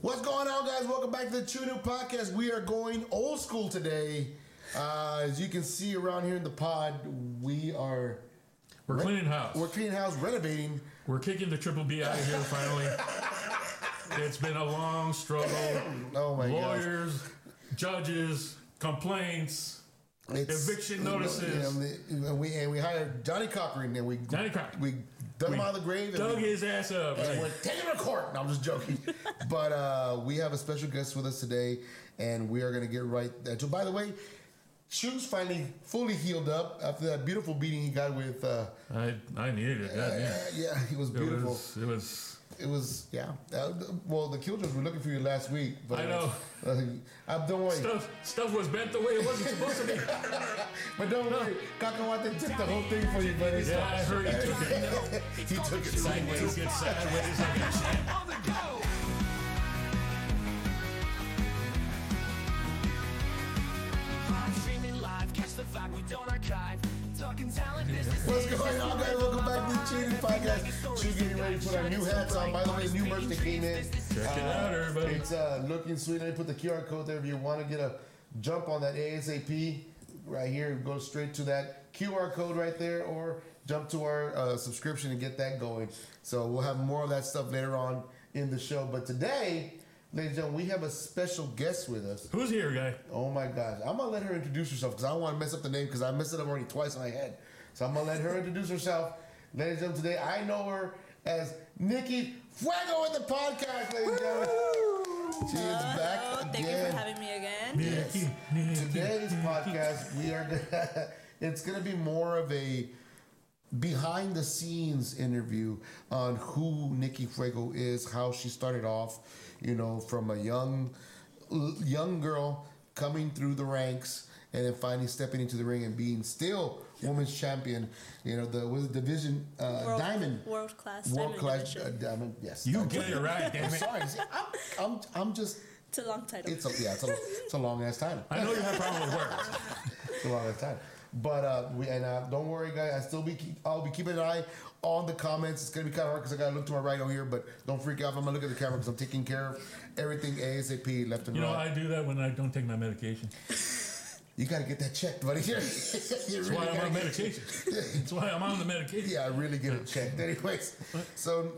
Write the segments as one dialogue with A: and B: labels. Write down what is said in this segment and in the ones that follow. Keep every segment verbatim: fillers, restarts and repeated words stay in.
A: What's going on, guys? Welcome back to the Tune In Podcast. We are going old school today. Uh, as you can see around here in the pod, we are...
B: We're re- cleaning house.
A: We're cleaning house, renovating.
B: We're kicking the Triple B out of here finally. It's been a long struggle.
A: Oh, my God.
B: Lawyers, gosh. Judges, complaints, it's, eviction notices.
A: You know, and, we, and we hired Johnny Cochran, and we...
B: Johnny Cochran.
A: We dug we him out of the grave.
B: Dug
A: and we,
B: his ass up.
A: And right. We're taking him to court. No, I'm just joking. But uh, we have a special guest with us today, and we are going to get right there. So, by the way, Shoes finally fully healed up after that beautiful beating he got with... Uh,
B: I I needed it.
A: Uh, yeah, yeah, it was beautiful.
B: It was... It was
A: It was, yeah. Uh, well, the Killjoys were looking for you last week. But,
B: I know.
A: Uh, uh, don't worry.
B: Stuff, stuff was bent the way it wasn't supposed to be.
A: But don't no. worry. Cacahuate took the whole thing for you, buddy.
B: Yeah, I heard he took
A: it. He took it
B: sideways. He took it sideways like a champ. On the go.
C: Streaming live, catch the vibe, we don't archive. Talking talent business.
A: What's going on, guys? Welcome back to the Tune In Podcast. She's getting ready to put our new hats on. By the way, new merch that came in.
B: Check it out, everybody.
A: It's uh, looking sweet. Let me put the Q R code there if you want to get a jump on that ASAP. Right here, go straight to that Q R code right there, or jump to our uh, subscription and get that going. So we'll have more of that stuff later on in the show. But today, ladies and gentlemen, we have a special guest with us.
B: Who's here, guy?
A: Oh my gosh. I'm going to let her introduce herself because I don't want to mess up the name because I messed it up already twice in my head. So I'm going to let her introduce herself. Ladies and gentlemen, today I know her as Nikki Fuego in the podcast, ladies and gentlemen. She is back again.
D: Thank you for having me again.
A: Yes. Today's podcast, we are gonna, it's going to be more of a behind the scenes interview on who Nikki Fuego is, how she started off, you know, from a young young girl coming through the ranks and then finally stepping into the ring and being still women's champion. You know, the was it division uh,
D: world,
A: diamond
D: world class
A: world
D: diamond
A: class
D: division.
A: uh, diamond. Yes,
B: you get it right. Damn it.
A: I'm sorry. See, I'm, I'm I'm just.
D: It's a long title.
A: It's a, yeah, it's a, it's a long ass title.
B: I know you have problem with words.
A: It's a long ass title. But uh, we and uh, don't worry, guys. I still be keep, I'll be keeping an eye on the comments. It's gonna be kind of hard because I gotta look to my right over here. But don't freak out. I'm gonna look at the camera because I'm taking care of everything ASAP, left and
B: you
A: right.
B: You know, I do that when I don't take my medication.
A: You gotta get that checked, buddy. you
B: That's
A: really
B: why I'm on
A: get,
B: medication. That's why I'm on the medication.
A: Yeah, I really get it checked. Anyways, so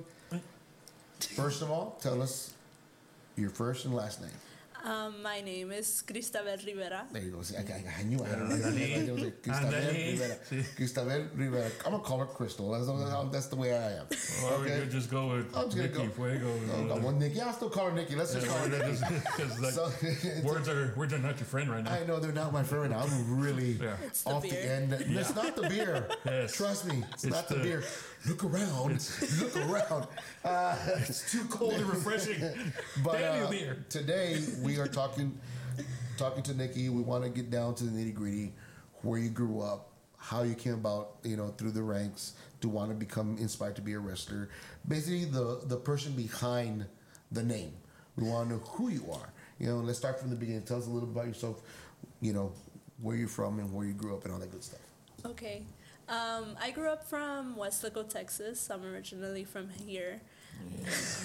A: first of all, tell us your first and last name.
D: Um, my name is Cristabel Rivera.
A: There you go. See, I, I, I knew I had it. Like, Cristabel Rivera. Cristabel Rivera. I'm gonna call her Crystal. That's, that's the way I am.
B: Well, okay? We could just go with
A: I'm just
B: Nikki
A: go.
B: Fuego.
A: Oh, no, well, Nikki. I'll still call her Nikki. Let's just
B: yeah,
A: call her Nikki.
B: Just, like, so, words are words are not your friend right now.
A: I know they're not my friend right now. I'm really
D: yeah. It's the
A: off
D: beer.
A: the end. Yeah. It's not the beer.
B: Yes.
A: Trust me, it's, it's not the, the beer. Look around. Look around. Uh,
B: it's too cold and refreshing.
A: But
B: Damn
A: uh,
B: you, beer.
A: Today we are talking. Talking to Nikki, we want to get down to the nitty gritty, where you grew up, how you came about, you know, through the ranks to want to become inspired to be a wrestler. Basically, the the person behind the name. We want to know who you are. You know, let's start from the beginning. Tell us a little about yourself. You know, where you're from and where you grew up and all that good stuff.
D: Okay. Um, I grew up from Weslaco, Texas. I'm originally from here.
B: Yeah.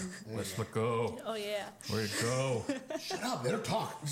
B: Weslaco.
D: Oh, yeah.
B: Where you go?
A: Shut up. Let her talk.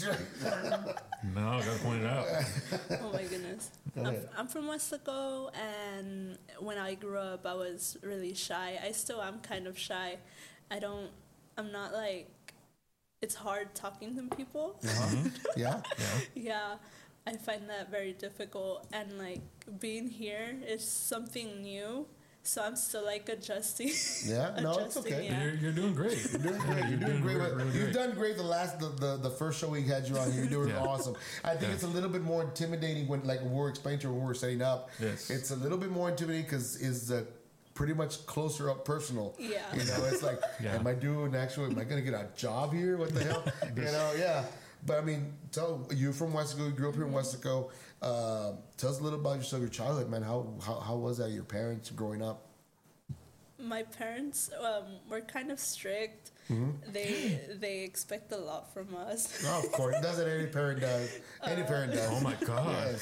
B: No, I got to point it out.
D: Oh, my goodness. I'm, I'm from Weslaco, and when I grew up, I was really shy. I still am kind of shy. I don't, I'm not like, it's hard talking to people.
A: Uh-huh. Yeah.
B: Yeah.
D: Yeah. I find that very difficult, and like being here is something new, so I'm still like adjusting.
A: Yeah, no,
D: adjusting,
A: it's okay.
D: Yeah.
B: You're, you're doing great.
A: You're doing great. You're, you're doing, doing great. Really, really You've great. done great. The last, the, the, the first show we had you on, you're doing yeah. awesome. I think yeah. it's a little bit more intimidating when, like, when we're explaining to her when we're setting up.
B: Yes,
A: it's a little bit more intimidating because is uh, pretty much closer up personal.
D: Yeah,
A: you know, it's like, yeah. am I doing actually? Am I going to get a job here? What the hell? You know, yeah. But I mean, tell you from Weslaco, you grew up here in Weslaco. Uh, tell us a little about yourself, your childhood, man. How how how was that? Your parents growing up?
D: My parents um, were kind of strict.
A: Mm-hmm.
D: They they expect a lot from us.
A: Oh, of course, doesn't any parent does? Any parent does.
B: Oh my God!
A: Yes.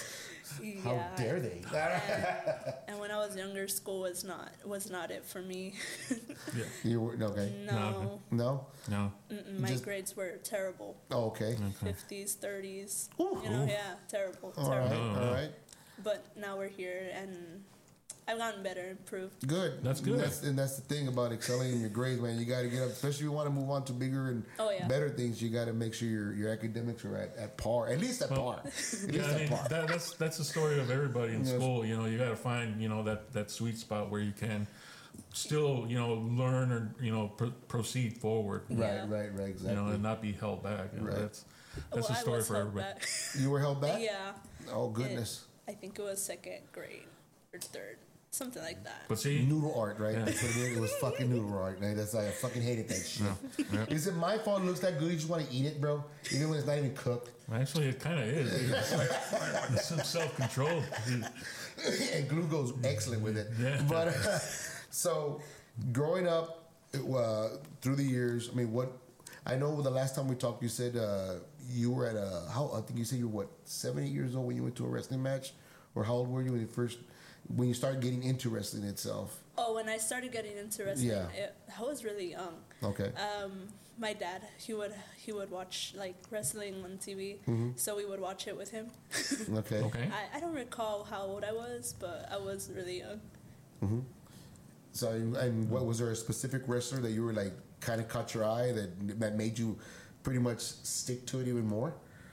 A: How
D: Yeah.
A: dare they?
D: And, and when I was younger, school was not was not it for me.
B: Yeah.
A: You were okay.
D: No,
A: No.
B: No.
D: Mm-mm, my
A: Just-
D: grades were terrible.
A: Oh, okay.
D: Fifties, thirties.
A: Ooh.
D: You know, yeah, terrible,
A: All right.
D: terrible.
B: No,
A: All
B: no.
A: right.
D: But now we're here, and I've gotten better, improved.
A: Good.
B: That's good.
A: That's, and that's the thing about excelling in your grades, man. You got to get up, especially if you want to move on to bigger and
D: Oh, yeah.
A: better things. You got to make sure your your academics are at, at par, at least at par, at
B: Yeah,
A: least
B: I
A: at
B: mean,
A: par.
B: that, that's that's the story of everybody in
A: Yes.
B: school. You know, you got to find you know that that sweet spot where you can still you know learn or you know pr- proceed forward.
A: Right,
D: Yeah.
A: right, right. Exactly.
B: You know, and not be held back. You know,
A: Right.
B: That's that's
D: well,
B: a
D: I
B: story
D: was
B: for
D: held
B: everybody.
D: back.
A: You were held back.
D: Yeah.
A: Oh goodness.
D: It- I think it was second grade or third, something like that.
B: But see,
A: Noodle art, right?
B: Yeah.
A: That's what it is. It was fucking noodle art, man. That's like I fucking hated that shit.
B: yeah.
A: Is it my fault? It looks that good. You just want to eat it, bro, even when it's not even cooked.
B: Actually, it kind of is. It's, like, it's some self-control.
A: And glue goes excellent with it.
B: Yeah.
A: But uh, so, growing up it, uh, through the years, I mean, what I know the last time we talked, you said uh, you were at a how I think you said you were what seven, eight years old when you went to a wrestling match, or how old were you when you first when you started getting into wrestling itself?
D: Oh, when I started getting into wrestling,
A: Yeah.
D: it, I was really young.
A: Okay.
D: Um, my dad, he would he would watch like wrestling on T V,
A: Mm-hmm.
D: so we would watch it with him.
A: Okay.
B: Okay.
D: I, I don't recall how old I was, but I was really young.
A: So, and what was there a specific wrestler that you were like kind of caught your eye that that made you pretty much stick to it even more?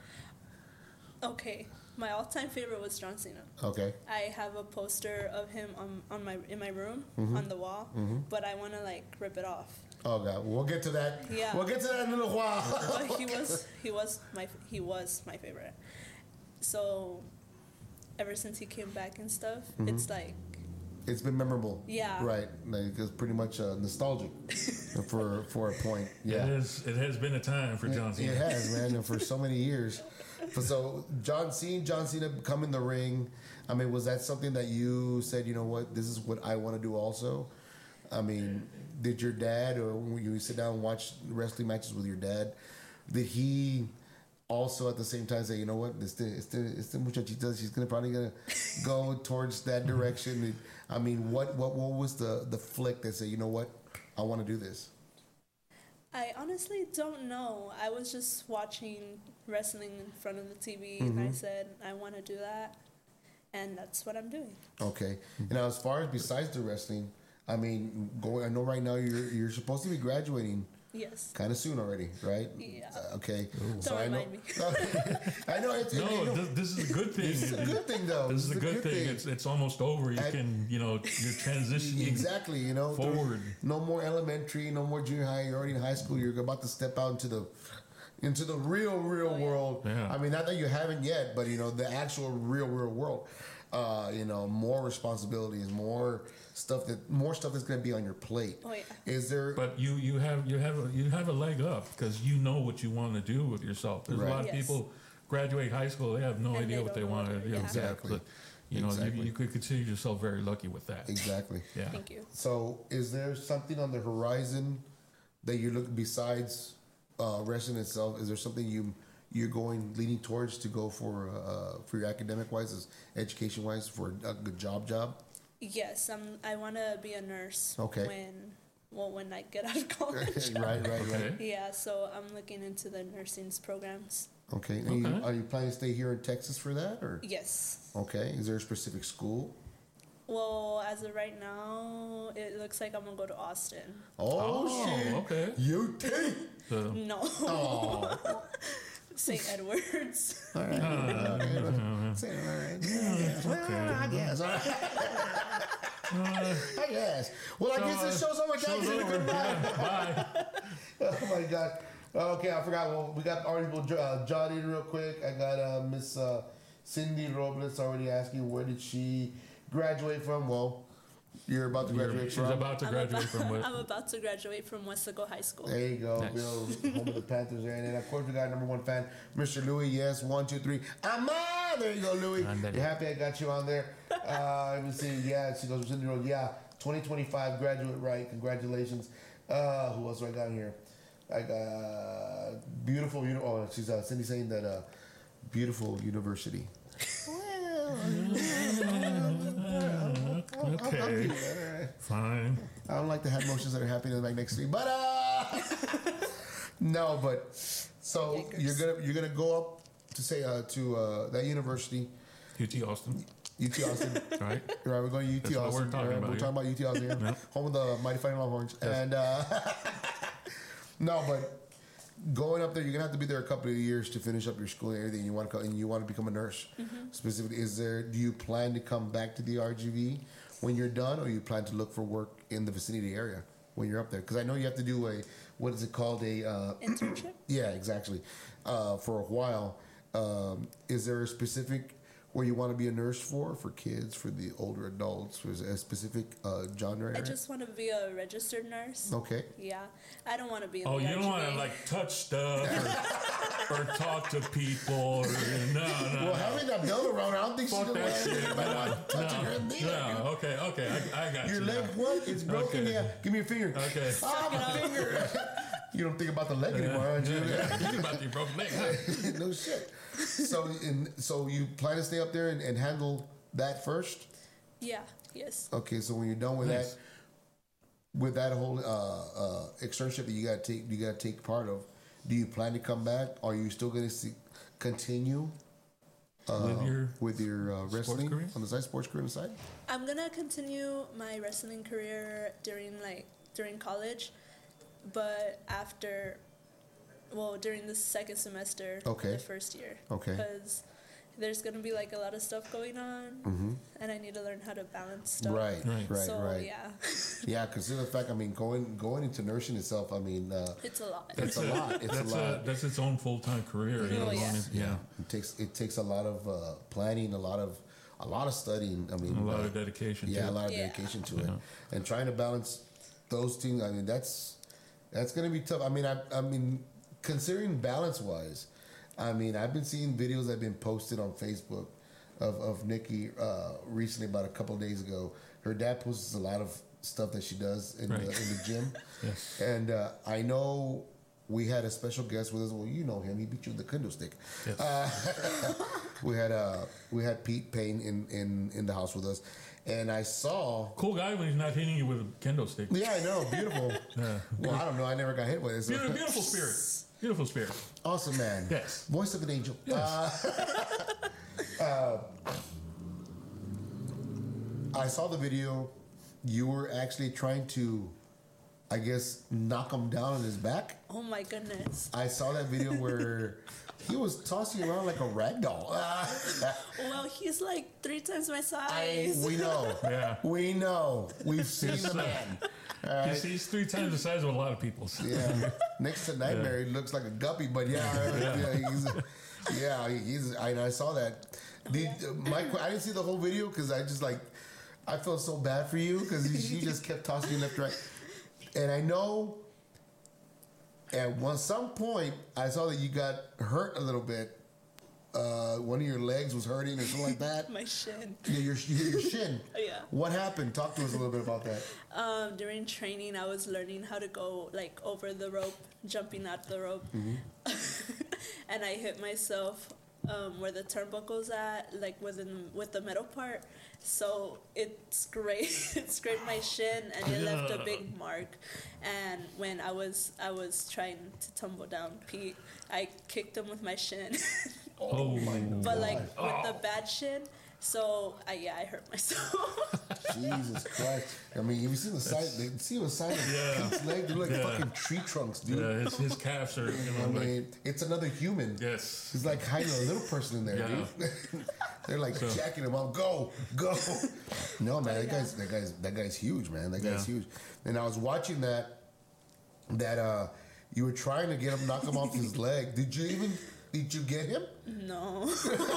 D: Okay, my all-time favorite was John Cena.
A: Okay.
D: I have a poster of him on, on my in my room
A: Mm-hmm.
D: on the wall, but I want to like rip it off.
A: Oh God, we'll get to that.
D: Yeah.
A: We'll get to that in a little while.
D: But he was he was my he was my favorite. So ever since he came back and stuff,
A: Mm-hmm.
D: it's like
A: It's been memorable.
D: Yeah.
A: Right. Like it's pretty much uh, nostalgic for for a point.
B: It
A: Yeah.
B: is. It has been a time for John Cena.
A: It has, man, and for so many years. But so John Cena, John Cena come in the ring. I mean, was that something that you said, you know what, this is what I want to do also? I mean, did your dad, or when you sit down and watch wrestling matches with your dad, did he also at the same time say, you know what, this the it's the it's the muchachita, she's gonna probably gonna go towards that direction? I mean, what what what was the the flick that said, you know what, I want to do this?
D: I honestly don't know. I was just watching wrestling in front of the T V,
A: Mm-hmm.
D: and I said I want to do that, and that's what I'm doing.
A: Okay. And now, as far as besides the wrestling, I mean, going. I know right now you're you're supposed to be graduating
D: Yes.
A: kind of soon already, right?
D: Yeah.
A: Uh, okay.
D: Don't
A: I know.
D: remind me.
A: I know. It's,
B: No,
A: you know,
B: this, this is a good thing.
A: this is a good thing, though.
B: This is a good thing. It's it's almost over. You
A: I-
B: can you know you're transitioning.
A: Exactly. You know, through-
B: Forward.
A: No more elementary. No more junior high. You're already in high school. You're about to step out into the into the real, real
D: Oh, yeah.
A: world.
B: Yeah.
A: I mean, not that you haven't yet, but you know, the actual real, real world. Uh, you know, more responsibilities, more stuff that more stuff that's going to be on your plate.
D: Oh, yeah.
A: Is there?
B: But you you have you have a, you have a leg up because you know what you want to do with yourself. There's
A: Right.
B: a lot of
D: Yes.
B: people graduate high school, they have no
D: And
B: idea
D: they
B: what they
D: don't know
B: want to
D: what-
B: do.
D: yeah.
A: Exactly.
B: But, you know,
A: Exactly.
B: you, you could consider yourself very lucky with that.
A: Exactly.
B: Yeah.
D: Thank you.
A: So, is there something on the horizon that you look besides uh, wrestling itself? Is there something you you're going leaning towards to go for uh, for your academic wise, as education wise, for a good job job?
D: Yes, I'm. I want to be a nurse.
A: Okay.
D: When well, when I get out of college.
A: right, right, right.
B: Okay.
D: Yeah, so I'm looking into the nursing programs.
A: Okay. And you,
B: Okay.
A: are you planning to stay here in Texas for that, or
D: Yes.
A: okay? Is there a specific school?
D: Well, as of right now, it looks like I'm gonna go to Austin.
A: Oh,
B: Oh,
A: shit!
B: okay.
A: U T.
B: So,
D: No,
A: Oh,
D: Saint Edwards.
A: all right. Okay. Say it, all right. Yeah, yeah. Well, I guess. All right. I guess. Well, I guess this show's over.
B: show's
A: Guys,
B: over.
A: goodbye.
B: Yeah, bye.
A: Oh my God. Okay, I forgot. Well, we got already people uh, jotting real quick. I got uh, Miss uh, Cindy Robles already asking where did she graduate from. Well, you're about to graduate
B: She's
A: from.
B: about to
D: I'm
B: graduate
D: about,
B: from what?
D: I'm about to graduate from Westlake High School.
A: There you go,
B: Nice.
A: Bill, home of the Panthers there. And then, of course, we got our number one fan, Mister Louis. Yes, one, two, three. Ama! There you go, Louis.
B: Andale.
A: You're happy I got you on there. Uh, let me see. Yeah, she goes, Cindy Robles. Yeah, twenty twenty-five graduate, right? Congratulations. Uh, who else do I got here? I got beautiful. uni- Oh, she's uh, Cindy saying that uh, beautiful university. Well, I'll, I'll
B: Okay.
A: do that, all right.
B: Fine.
A: I don't like the hand motions that are happening like next to me, but uh, no, but so
D: Yikers.
A: you're gonna you're gonna go up to say uh, to uh, that university,
B: U T Austin.
A: U T Austin.
B: Right.
A: Right, we're going to U T
B: That's what
A: Austin.
B: we're talking
A: right?
B: about
A: We're
B: here.
A: talking about U T Austin, here.
B: Yep.
A: Home of the Mighty Fighting Longhorns,
B: Yes.
A: and uh, no, but going up there, you're gonna have to be there a couple of years to finish up your school and everything. You want to, and you want to become a nurse.
D: Mm-hmm.
A: Specifically, is there? Do you plan to come back to the R G V when you're done, or you plan to look for work in the vicinity area when you're up there? Because I know you have to do a what is it called a uh,
D: Internship?
A: yeah, exactly. Uh, for a while, um, is there a specific where you want to be a nurse for for kids, for the older adults? Was a specific uh, genre?
D: I
A: area?
D: just want to be a registered nurse.
A: Okay.
D: Yeah, I don't want to be. In
B: Oh,
D: the
B: you don't want
D: R G
B: to
D: V.
B: like touch stuff or, or talk to people. Or, no, no.
A: Well,
B: no.
A: having that belt around, I don't think she's
B: Fuck
A: gonna
B: that
A: want
B: shit.
A: anybody want touching her
B: No,
A: neither.
B: no. Okay, okay. I, I got
A: Your
B: you.
A: leg,
B: now.
A: what? It's broken.
B: Okay.
A: Yeah. Give me your finger.
B: Okay.
A: Ah, my finger. You don't think about the leg anymore, aren't you?
B: Yeah, yeah. Think about your broken leg. Huh?
A: No shit. So, in, so you plan to stay up there and, and handle that first?
D: Yeah. Yes.
A: Okay. So when you're done with
B: Nice.
A: that, with that whole uh, uh, externship that you got to take, you got to take part of. Do you plan to come back? Are you still going to continue uh,
B: With your
A: with your uh, wrestling
B: career?
A: on the side, sports career on the side?
D: I'm gonna continue my wrestling career during like during college, but after, well, during the second semester,
A: Okay.
D: the first year,
A: Okay.
D: because there's gonna be like a lot of stuff going on,
A: Mm-hmm.
D: and I need to learn how to balance stuff.
A: Right, right,
B: Right.
D: so
A: right.
D: yeah,
A: Yeah, consider the fact. I mean, going going into nursing itself. I mean, uh,
D: it's a lot.
A: it's a lot. It's a
B: that's
A: lot.
B: that's its own full time career. You know,
D: Oh, yeah.
B: going in- yeah.
A: It takes it takes a lot of uh, planning, a lot of a lot of studying. I mean,
B: A lot
A: uh,
B: of dedication.
A: yeah,
B: to
A: a
B: it.
A: lot of
D: Yeah.
A: dedication to it, and trying to balance those things. I mean, that's that's gonna be tough. I mean, I I mean, considering balance wise, I mean, I've been seeing videos that have been posted on Facebook of of Nikki uh, recently, about a couple of days ago. Her dad posts a lot of stuff that she does in
B: Right.
A: the in the gym,
B: Yes.
A: and uh, I know. We had a special guest with us. Well, you know him. He beat you with the kendo stick.
B: Yes.
A: Uh, we had uh, we had Pete Payne in, in, in the house with us, and I saw.
B: Cool guy when he's not hitting you with a kendo stick.
A: Yeah, I know. Beautiful.
B: Yeah.
A: Well, I don't know. I never got hit with it. so-
B: Beautiful, beautiful spirit. Beautiful spirit.
A: Awesome man.
B: Yes.
A: Voice of an angel.
B: Yes.
A: Uh, uh, I saw the video. You were actually trying to, I guess, knock him down on his back.
D: Oh my goodness.
A: I saw that video where he was tossing around like a rag doll.
D: Well, he's like three times my
A: I,
D: size.
A: we know.
B: Yeah.
A: We know. We've seen
B: Yes,
A: the
B: sir.
A: man. All
B: He's,
A: right.
B: he's three times the size of a lot of people's.
A: Yeah. Next to Nightmare, he looks like a guppy, but yeah, yeah, he's, yeah, he's. I, I saw that. The, my, I didn't see the whole video because I just like, I felt so bad for you because she just kept tossing you left, right, and I know. At one some point, I saw that you got hurt a little bit. Uh, one of your legs was hurting or something like that.
D: My shin.
A: Yeah, your, your shin.
D: Yeah.
A: What happened? Talk to us a little bit about that.
D: Um, during training, I was learning how to go like over the rope, jumping out the rope, and I hit myself um, where the turnbuckle's at, like within with the metal part. So it scraped, it scraped my shin, and it left a big mark. And when I was I was trying to tumble down Pete, I kicked him with my shin,
B: Oh, my
D: but like with the bad shin. So I yeah, I hurt myself.
A: Jesus Christ! I mean, have you seen the size? They see the size of
B: Yeah.
A: Pete's leg? They're like
B: Yeah.
A: fucking tree trunks, dude.
B: Yeah, his, his calves are, you know,
A: I
B: like,
A: mean, it's another human.
B: yes.
A: He's like hiding a little person in there,
B: Yeah.
A: dude. They're like
B: So-
A: jacking him up. Go, go. No, man, that guy's that guy's that guy's huge, man. That guy's
B: Yeah.
A: huge. And I was watching that. That uh, you were trying to get him, knock him off his leg. Did you even? Did you get him?
D: No.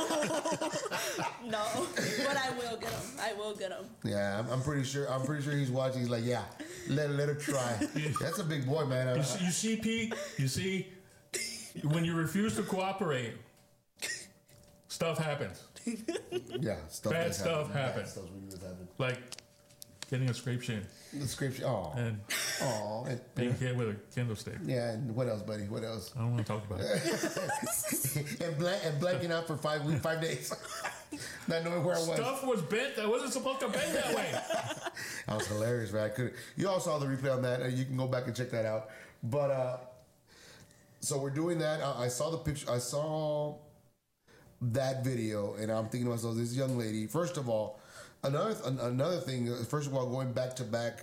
D: No. But I will get him. I will get him.
A: Yeah, I'm, I'm pretty sure. I'm pretty sure he's watching. He's like, yeah, let let her try. That's a big boy, man.
B: You see, you see, Pete, you see, when you refuse to cooperate, stuff happens.
A: Yeah, stuff
B: Bad
A: does
B: stuff
A: happen. Bad
B: happens.
A: stuff really does happen.
B: Like getting a scrape shin
A: The script. Oh,
B: and
A: oh, and,
B: being hit with a kendo stick.
A: yeah. And what else, buddy? What else?
B: I don't want to talk about it.
A: and blank and blanking out for five weeks, five days. Not knowing where I was.
B: Stuff was bent that wasn't supposed to bend that way.
A: That was hilarious, man. I couldn't. You all saw the replay on that. You can go back and check that out. But uh, so we're doing that. I, I saw the picture. I saw that video, and I'm thinking to myself, this young lady. First of all, another another thing. First of all, going back to back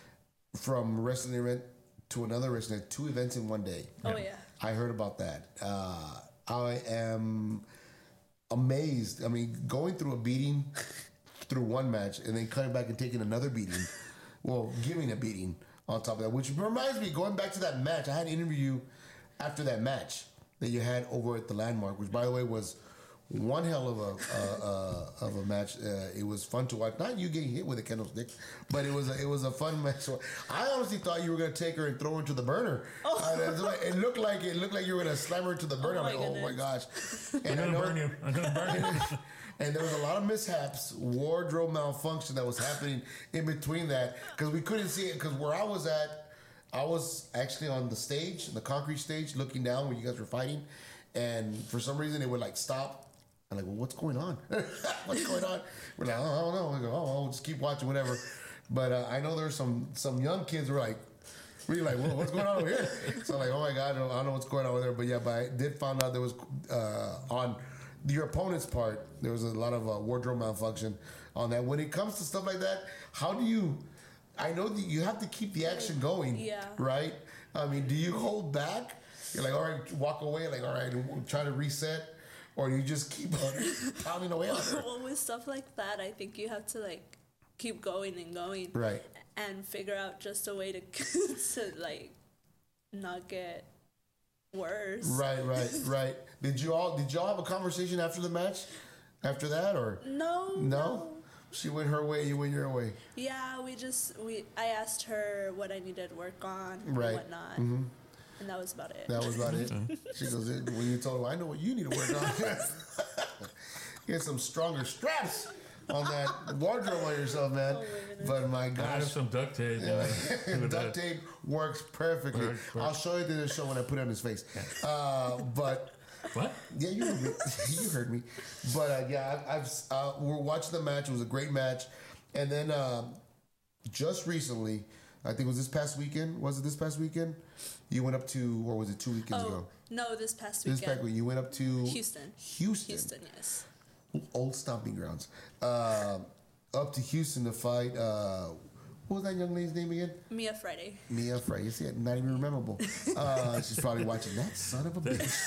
A: from wrestling event to another wrestling, two events in one day.
D: Oh yeah.
A: I heard about that. Uh, I am amazed. I mean, going through a beating through one match and then coming back and taking another beating. Well, giving a beating on top of that, which reminds me, going back to that match, I had an interview after that match that you had over at the Landmark, which, by the way, was one hell of a uh, uh, of a match. Uh, it was fun to watch. Not you getting hit with a kendo stick, but it was a, it was a fun match. I honestly thought you were gonna take her and throw her into the burner. Oh. Uh, it looked like it looked like you were gonna slam her into the burner.
D: Oh
A: I'm like,
D: goodness.
A: oh my gosh!
B: And I'm gonna burn you. I'm gonna burn you.
A: And there was a lot of mishaps, wardrobe malfunction that was happening in between that because we couldn't see it. Because where I was at, I was actually on the stage, the concrete stage, looking down when you guys were fighting, and for some reason it would like stop. I'm like, well, what's going on? What's going on? We're like, oh, I don't know. We go, oh, we'll just keep watching, whatever. But uh, I know there's some some young kids who are like, really like, well, what's going on over here? So I'm like, oh my God, I don't, I don't know what's going on over there. But yeah, but I did find out there was uh, on your opponent's part, there was a lot of uh, wardrobe malfunction on that. When it comes to stuff like that, how do you? I know that you have to keep the action going.
D: Yeah.
A: Right. I mean, do you hold back? You're like, all right, walk away. Like, all right, try to reset. Or you just keep on pounding away on it.
D: Well, with stuff like that, I think you have to like keep going and going,
A: right?
D: And figure out just a way to to like not get worse.
A: Right, right, right. Did you all did y'all have a conversation after the match? After that, or
D: no? No.
A: No. She went her way, you went your way.
D: Yeah, we just we. I asked her what I needed work on
A: right.
D: and whatnot.
A: Mm-hmm.
D: And that was about it.
A: That was about it. She goes, when you told her, I know what you need to work on. Get some stronger straps on that wardrobe on yourself, man. Oh, but my gosh.
B: I have some duct tape.
A: Uh, duct tape works perfectly. Works, works. I'll show you the show when I put it on his face. Uh, but.
B: What?
A: Yeah, you heard me. You heard me. But uh, yeah, I, I've uh, we're watching the match. It was a great match. And then uh, just recently, I think it was this past weekend. Was it this past weekend? You went up to, or was it two weekends
D: oh,
A: ago?
D: No, this past weekend.
A: This past weekend. You went up to
D: Houston.
A: Houston.
D: Houston, yes.
A: Old stomping grounds. Uh, up to Houston to fight. Uh, what was that young lady's name again?
D: Mia Friday.
A: Mia Friday. See, not even memorable. Uh, she's probably watching that son of a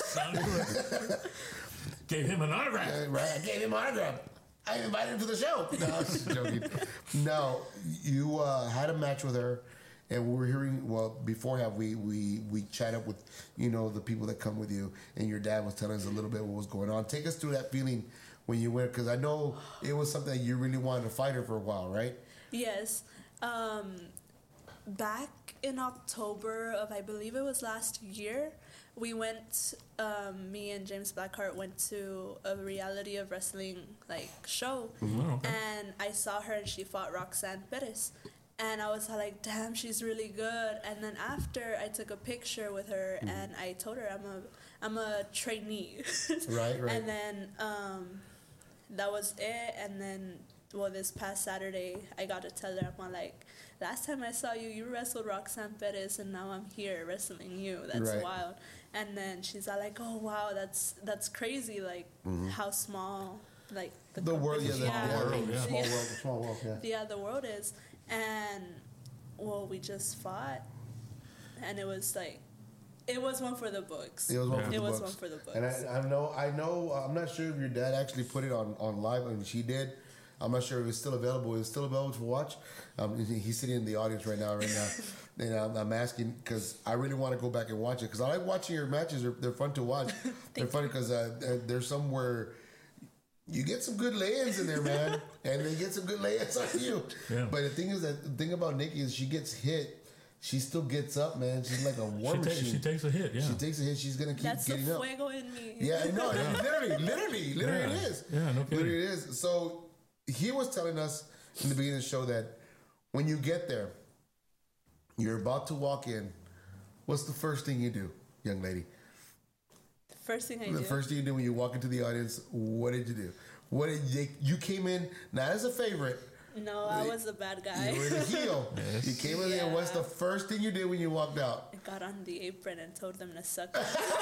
A: bitch.
B: Gave him an autograph.
A: Uh, right, I gave him an autograph. I invited him to the show. No, I was just joking. No, you uh, had a match with her. And we were hearing, well, beforehand, we, we, we chat up with, you know, the people that come with you. And your dad was telling us a little bit what was going on. Take us through that feeling when you went, because I know it was something that you really wanted to fight her for a while, right?
D: Yes. Um, back in October of, I believe it was last year, we went, um, me and James Blackheart went to a reality of wrestling, like, show. Mm-hmm, okay. And I saw her and she fought Roxanne Perez. And I was like, damn, she's really good. And then after, I took a picture with her, mm-hmm. and I told her I'm a I'm a trainee.
A: Right, right.
D: And then um, that was it. And then, well, this past Saturday, I got to tell her, I'm like, last time I saw you, you wrestled Roxanne Perez, and now I'm here wrestling you. That's right. Wild. And then she's all like, oh, wow, that's that's crazy, like, mm-hmm. how small, like, the,
A: the world, yeah, the
D: yeah.
A: world, yeah. Small world, the small world, yeah.
D: Yeah, the world is. And, well, we just fought, and it was like, it was one for the books.
A: It was one, yeah. for, the
D: it was
A: books.
D: one for the books.
A: And I, I know, I know, I'm not sure if your dad actually put it on, on live, and she did. I'm not sure if it's still available. It's still available to watch. Um, he's sitting in the audience right now, right now. And I'm, I'm asking because I really want to go back and watch it because I like watching your matches. They're, they're fun to watch. They're funny because uh, there's somewhere you get some good lay-ins in there, man, and they get some good lay-ins on you. Yeah. But the thing is that the thing about Nikki is she gets hit. She still gets up, man. She's like a war
B: she
A: machine.
B: Takes, she takes a hit, yeah.
A: She takes a hit. She's going to keep
D: That's
A: getting
D: the
A: up.
D: That's the fuego in me.
A: Yeah, no, yeah. literally, literally, literally
B: yeah.
A: it is.
B: Yeah, no kidding.
A: Literally it is. So he was telling us in the beginning of the show that when you get there, you're about to walk in, what's the first thing you do, young lady?
D: The first thing I
A: the
D: do?
A: The first thing you do when you walk into the audience, what did you do? What did they, you came in not as a favorite.
D: No, I was the bad guy.
A: You were the heel. Yes. You came in there. What's the first thing you did when you walked out?
D: I got on the apron and told them to suck it.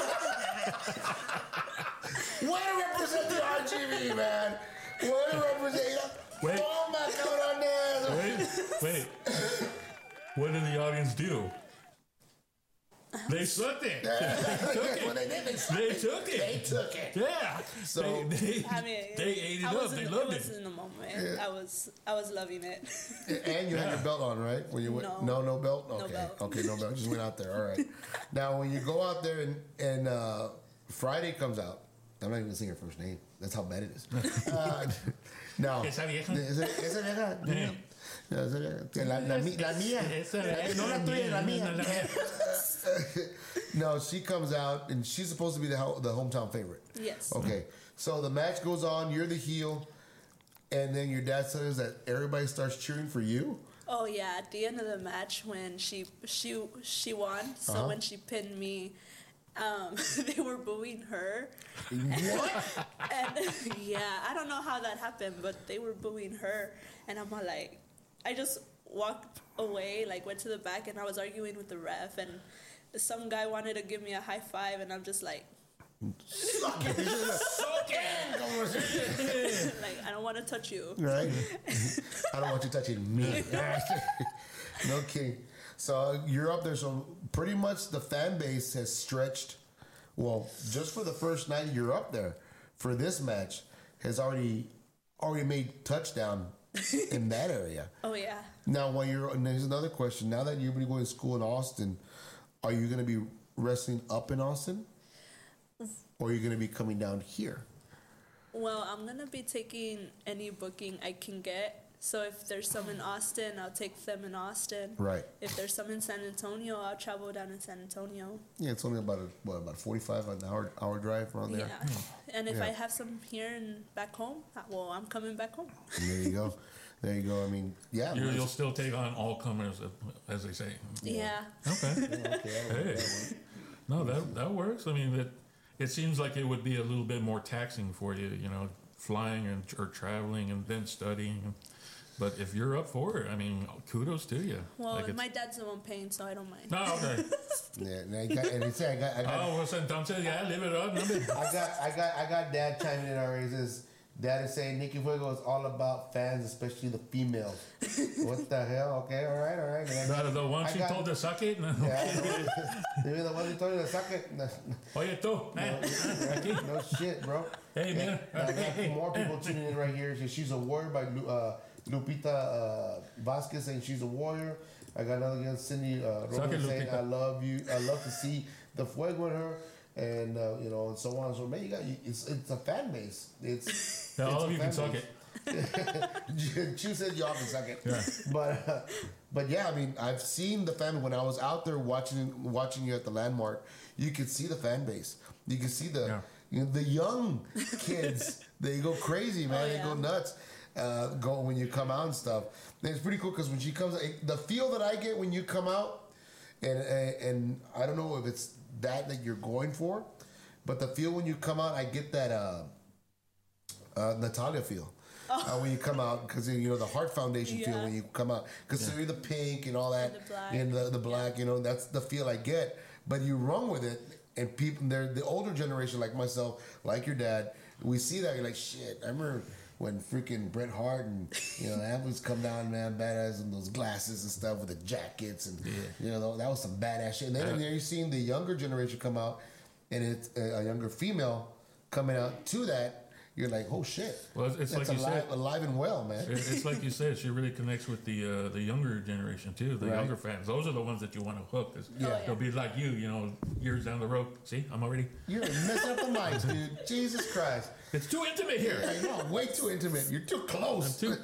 A: Way to represent the R G B, man. Way to represent.
B: Wait.
A: Oh my God, on there.
B: Wait, wait. What did the audience do? They sucked it. They took it.
A: Well, they did. They,
B: they
A: it.
B: took it.
A: They took it.
B: Yeah.
A: So
B: they, they,
D: I mean,
B: they ate it
D: I
B: up.
D: was
B: They
D: in,
B: loved
D: it.
B: it.
D: was in the moment. Yeah. I was, I was loving it.
A: And you had your belt on, right? When you went,
D: no,
A: no, no belt. Okay,
D: no belt.
A: okay, no belt. Just went out there. All right. Now, when you go out there and and uh, Friday comes out, I'm not even gonna say her first name. That's how bad it is. Uh, no.
B: Esa vieja.
A: Esa, esa vieja. Yeah. Esa vieja. La, la, mi- la mía.
B: Esa
A: La-
B: vieja.
A: No la tuya, la mía.
B: La mía.
A: No, she comes out and she's supposed to be the ho- the hometown favorite.
D: Yes.
A: Okay. So the match goes on. You're the heel, and then your dad says that everybody starts cheering for you.
D: Oh yeah, at the end of the match when she she she won, so
A: Uh-huh.
D: when she pinned me, um, they were booing her.
A: What?
D: And yeah, I don't know how that happened, but they were booing her, and I'm all like, I just walked away, like went to the back, and I was arguing with the ref, and some guy wanted to give me a high five, and I'm just like,
A: Suck it. Suck it.
D: like I don't want to touch you.
A: Right? I don't want you touching me. No kidding. So you're up there. So pretty much the fan base has stretched. Well, just for the first night you're up there for this match has already already made touchdown in that area.
D: Oh yeah.
A: Now, while you're, and there's another question. Now that you're going to go to school in Austin, are you going to be wrestling up in Austin, or are you going to be coming down here?
D: Well, I'm gonna be taking any booking I can get. So if there's some in Austin, I'll take them in Austin.
A: Right.
D: If there's some in San Antonio, I'll travel down in San Antonio.
A: Yeah, it's only about a what about a forty-five an hour hour drive around there.
D: Yeah. And if
A: Yeah.
D: I have some here and back home, uh, well, I'm coming back home.
A: And there you go. There you go. I mean, yeah.
B: You,
A: man.
B: you'll still take on all comers, as they say.
D: Yeah.
B: Okay.
A: Yeah, okay, I like
B: Hey.
A: that
B: No, that that works. I mean, it it seems like it would be a little bit more taxing for you, you know, flying and or traveling and then studying. But if you're up for it, I mean, kudos to you.
D: Well,
B: Like it's-
D: my dad's the one paying, so I don't mind.
B: No, okay.
A: one. Yeah, and I got, and it's, I got, I got,
B: Oh, pues entonces ya live it up. No me-
A: I got, I got, I got Dad chiming in already. Says, Dad is saying Nikki Fuego is all about fans, especially the females. What the hell? Okay, all right, all right. And I
B: The,
A: got-
B: the one
A: I
B: she
A: got-
B: told to suck it. No.
A: Yeah, maybe the one who told you to suck it. No,
B: Oye tú, eh, aquí.
A: no shit, bro.
B: Hey, man.
A: And I got more people tuning in right here. She's a warrior by Lu- uh, Lupita uh, Vasquez saying she's a warrior. I got another girl, Cindy uh,
B: Suck it,
A: Roman saying
B: Lupita.
A: I love you. I love to see the fuego in her, and uh, you know, and so on. So man, you got it's it's a fan base. It's
B: Yeah,
A: it's
B: all
A: a
B: of you can
A: fan
B: suck
A: base.
B: it.
A: Chu said y'all can suck it.
B: Yeah.
A: But uh, but yeah, I mean, I've seen the fan. When I was out there watching watching you at the Landmark, you could see the fan base. You could see the
B: Yeah.
A: you know, the young kids. They go crazy, man.
D: Oh,
A: They
D: yeah.
A: go nuts. Uh, go when you come out and stuff. And it's pretty cool because when she comes, the feel that I get when you come out, and, and and I don't know if it's that that you're going for, but the feel when you come out, I get that uh, uh, Natalia feel. Uh, when you come out, because you know the Heart Foundation feel
D: Yeah.
A: when you come out, because you're the pink and all that,
D: And the black.
A: and the, the black, you know, that's the feel I get. But you run with it, and people, they're the older generation like myself, like your dad. We see that, you're like, shit. I remember when freaking Bret Hart and you know the athletes come down, man, badass, and those glasses and stuff with the jackets, and you know that was some badass shit. And then,
B: Yeah.
A: and then you're seeing the younger generation come out, and it's a, a younger female coming out to that. You're like, oh shit.
B: Well, it's- it's
A: That's
B: like you
A: alive,
B: said.
A: alive and well, man.
B: It- It's like you said, she really connects with the uh, the younger generation too, the
A: Right.
B: younger fans. Those are the ones that you want to hook. 'Cause
A: Yeah.
B: They'll be like you, you know, years down the road. See, I'm already.
A: You're messing up the mics, dude. Jesus Christ.
B: It's too intimate here.
A: I know, way too intimate. You're too close.
B: Too-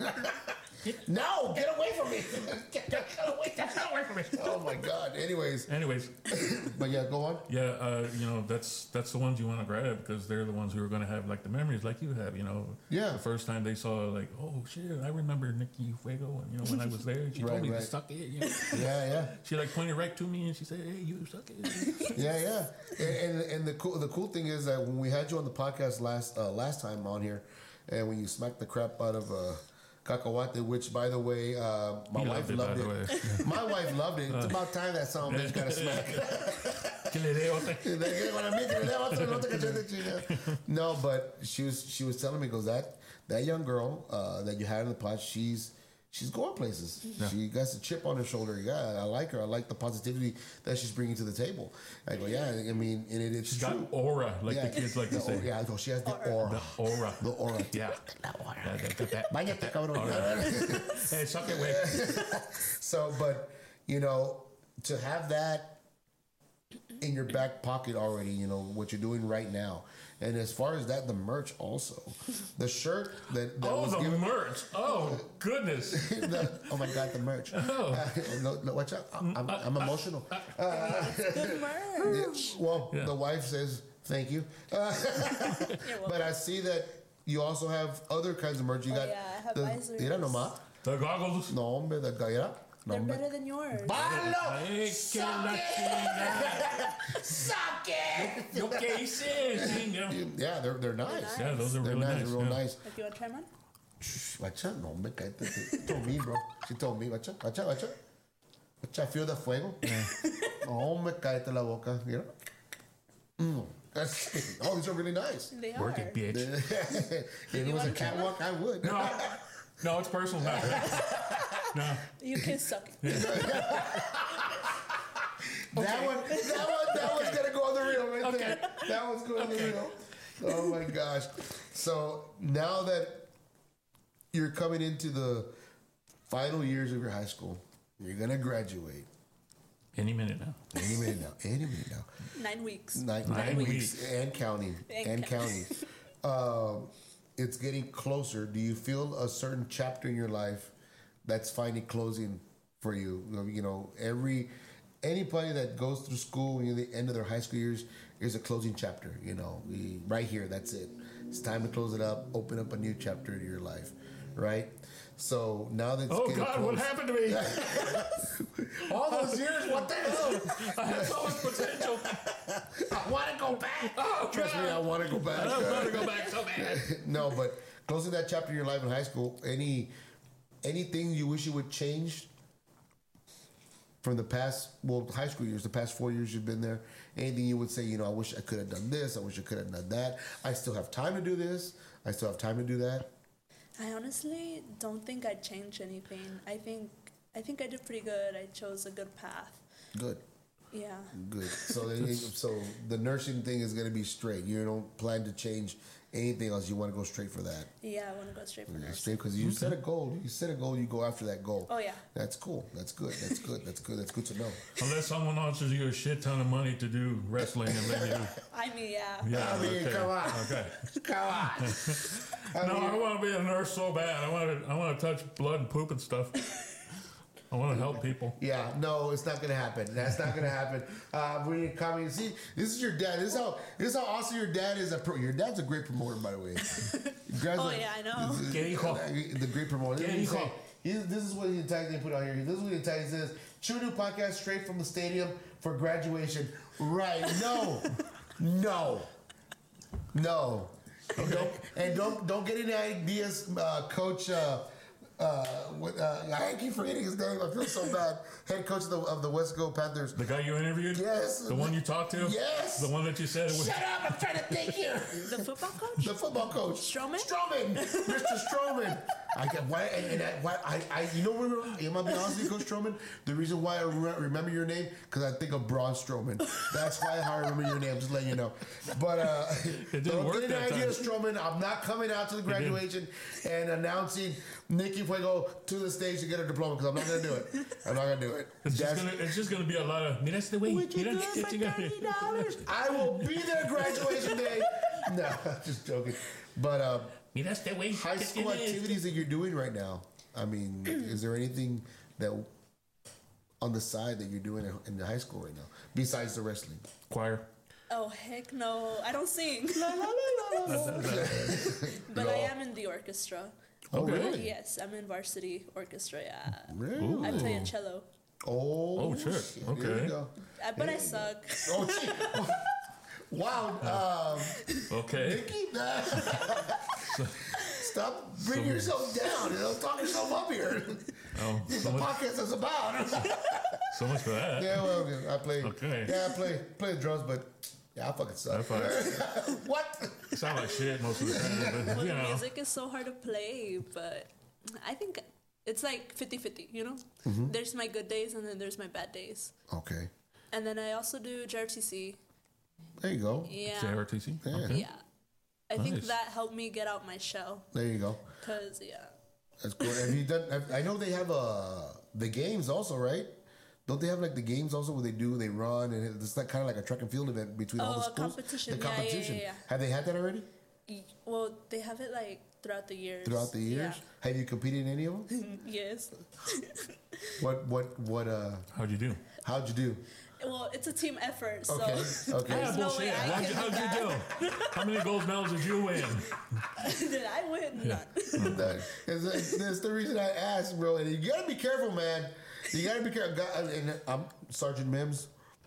A: No, get away from me. Get, get away,
B: Get away from me.
A: Oh my God. Anyways,
B: Anyways,
A: but yeah, go on.
B: yeah, uh, you know, that's that's the ones you want to grab because they're the ones who are going to have like the memories like you have. You know,
A: Yeah.
B: The first time they saw, like, oh shit, I remember Nikki Fuego, and you know when I was there, she
A: Right,
B: told me
A: right.
B: to suck it. You know?
A: Yeah, yeah.
B: She like pointed right to me and she said, "Hey, you suck it."
A: Yeah, yeah. And and, and the cool the cool thing is that when we had you on the podcast last uh, last time on here, and when you smack the crap out of a cacahuate, which by the way, uh, my
B: He
A: wife
B: loved it,
A: loved
B: by
A: it.
B: the way.
A: My wife loved it. It's about time that some bitch got a smack. No, but she was she was telling me, goes that that young girl uh, that you had in the pot, she's she's going places. Yeah. She got a chip on her shoulder. Yeah, I like her. I like the positivity that she's bringing to the table. I go, yeah. I mean, and it, it's
B: She's
A: true.
B: got aura, like
A: Yeah.
B: the kids like to
A: The
B: say.
A: aura, yeah, I go, she has the aura.
B: The aura.
A: The aura.
B: Yeah.
A: La aura.
B: Yeah, that- that- that-
A: Báñate, cabrón.
B: Hey, suck it, way.
A: So, but you know, to have that in your back pocket already, you know what you're doing right now, and as far as that, the merch also, the shirt that, that
B: Oh,
A: was
B: the
A: given.
B: merch. Oh, goodness.
A: the, oh my God, the merch.
B: Oh.
A: Uh, no, no, watch out. I'm, I'm emotional.
D: Good merch.
A: Well,
B: Yeah.
A: the wife says thank you, uh, but I see that you also have other kinds of merch. You
D: Oh,
A: got
D: yeah, I have
A: the
D: visors.
A: mira nomás.
B: The goggles.
A: No, hombre, the gallera. No,
D: They're
A: hombre.
D: better than yours.
A: ¡Palo!
B: Hey, que la chingada.
A: Suck it!
B: Yo qué hice, chinga.
A: Yeah, they're they're nice.
D: nice.
B: Yeah, those are
A: They're
B: really
A: nice.
B: nice.
A: They're real
B: yeah.
A: nice.
D: If you want to try one?
A: Shh, watch out, no, hombre, cállate. She told me, bro. She told me, watch out, watch out, watch out. Watch out, feel the fuego. No, hombre, cállate la boca. Mira. Mm. That's, oh, these are really nice.
D: They are.
B: Work it, bitch.
A: If it was a
D: wanna try
A: catwalk, I would.
B: No, no, it's personal now. No.
D: You can suck it.
A: That one, that one, that one's gonna go on the reel right
B: Okay.
A: there. That one's going on the reel. Oh my gosh! So now that you're coming into the final years of your high school, you're gonna graduate.
B: Any minute now.
A: Any minute now. Any minute now.
D: Nine weeks.
A: Nine,
B: Nine
A: nine weeks.
B: weeks.
A: and counting.
D: And
A: And counting. Um, it's getting closer. Do you feel a certain chapter in your life that's finally closing for you? You know, every anybody that goes through school near the end of their high school years is a closing chapter. You know, we, right here, that's it. It's time to close it up, open up a new chapter in your life, right? So now that it's
B: Oh,
A: getting
B: God, what
A: close-
B: happened to me?
A: all those years, what the hell?
B: I have so much potential.
A: I want to go back.
B: Oh,
A: Trust me,
B: God.
A: I want to go back.
B: I want to go back so bad.
A: No, but closing that chapter in your life in high school, any anything you wish you would change from the past, well, high school years, the past four years you've been there, anything you would say, you know, I wish I could have done this, I wish I could have done that. I still have time to do this. I still have time to do that.
D: I honestly don't think I'd change anything. I think I think I did pretty good. I chose a good path.
A: Good,
D: Yeah.
A: good. So, then, so the nursing thing is going to be straight. You don't plan to change anything else. You want to go straight for that.
D: Yeah, I want to go straight for
A: Yeah,
D: nurse.
A: straight because you set a goal. You set a goal. You go after that goal.
D: Oh, yeah.
A: That's cool. That's good. That's good. That's good. That's good to know.
B: Unless someone offers you a shit ton of money to do wrestling and then you...
D: I mean, yeah.
B: Yeah,
A: I mean,
B: okay.
A: come on.
B: Okay.
A: Come on. I
B: No,
A: mean,
B: I want to be a nurse so bad. I want to. I want to touch blood and poop and stuff. I want to help people.
A: Yeah, no, it's not gonna happen. That's not gonna happen. Uh, when you come in, see, this is your dad. This is how this is how awesome your dad is. A pro- your dad's a great promoter, by the way. Your
D: Oh,
A: dad's a-
D: yeah, I know.
B: ¿Qué hijo?
A: The great promoter.
B: ¿Qué
A: This is
B: hijo?
A: what he- he- This is what the entire thing put out here. This is what the entire thing says. True New Podcast straight from the stadium for graduation. Right? No, no, no. And don't and don't don't get any ideas, uh, Coach. Uh, uh, what, uh, I keep forgetting his name. I feel so bad. Head coach of the of the Wesco Panthers.
B: The guy you interviewed?
A: Yes.
B: The one you talked to?
A: Yes.
B: The one that you said was.
A: Shut up! I'm trying to think here.
D: The football coach?
A: The football coach.
D: Strowman?
A: Strowman. Mister Strowman. I get why and, and I, why I, I you know what am I being honest with you, Coach Strowman? The reason why I re- remember your name because I think of Braun Strowman. That's why I remember your name. Just letting you know. But uh,
B: It didn't
A: don't
B: work
A: get any
B: that
A: idea,
B: time.
A: Strowman. I'm not coming out to the graduation and announcing Nikki Fuego to the stage to get her diploma because I'm not gonna do it. I'm not gonna do it.
B: It's just,
A: That's-
B: gonna, it's just gonna be a lot of. Mira este güey.
A: Would you
B: Mira
A: do it
B: que
A: for
B: chinga-
A: thirty dollars? I will be there graduation day. No, just joking. But uh,
B: Mira este güey.
A: high
B: ¿Qué
A: school
B: tienes?
A: activities that you're doing right now. I mean, is there anything that on the side that you're doing in the high school right now besides the wrestling?
B: Choir.
D: Oh, heck no. I don't sing.
B: That's- that's-
D: But
A: No.
D: I am in the orchestra.
A: Oh,
B: Okay.
A: really?
D: Yes, I'm in varsity orchestra. Yeah.
A: Really?
D: I play a cello.
A: Oh,
B: Oh, shit.
A: There
B: Okay.
A: you go.
D: Uh, but I suck.
A: Oh, gee. Wow. Um,
B: Okay.
A: Nikki, Stop bringing yourself down. You know, talk yourself up here.
B: Oh,
A: The
B: so much,
A: podcast is about.
B: so much for that.
A: Yeah, well, I play.
B: Okay.
A: Yeah, I play play the drums, but yeah, I fucking suck.
B: I fucking-
A: What?
B: Sound like shit most of the time, but
D: Well,
B: you
D: the
B: know.
D: music is so hard to play, but I think it's like fifty-fifty, you know?
A: Mm-hmm.
D: There's my good days and then there's my bad days.
A: Okay,
D: And then I also do J R T C.
A: there you go.
D: Yeah.
B: J R T C?
A: Yeah.
B: Okay.
D: Yeah. I think
B: Nice.
D: that helped me get out my shell.
A: There you go.
D: Because, yeah.
A: That's cool. Have you done? have- I know they have uh the games also, right? Don't they have like the games also where they do they run and it's like kind of like a track and field event between all
D: Oh,
A: the
D: a
A: schools?
D: competition.
A: The
D: Yeah, yeah, yeah,
A: competition.
D: yeah.
A: Have they had that already
D: Y- Well, they have it like throughout the years.
A: throughout the years? Have you competed in any of them?
D: Yeah. Yes.
A: what what what uh?
B: How'd you do?
A: How'd you do?
D: Well, it's a team effort, so
A: Okay, okay.
D: there's no way I
B: How'd, you,
D: can
B: how'd
D: do
B: you
D: that.
B: do? How many gold medals did you win?
D: Did I win?
B: Yeah.
D: None.
A: That is, that's the reason I asked, bro. And you gotta be careful, man. You gotta be careful. God, and I'm Sergeant Mims.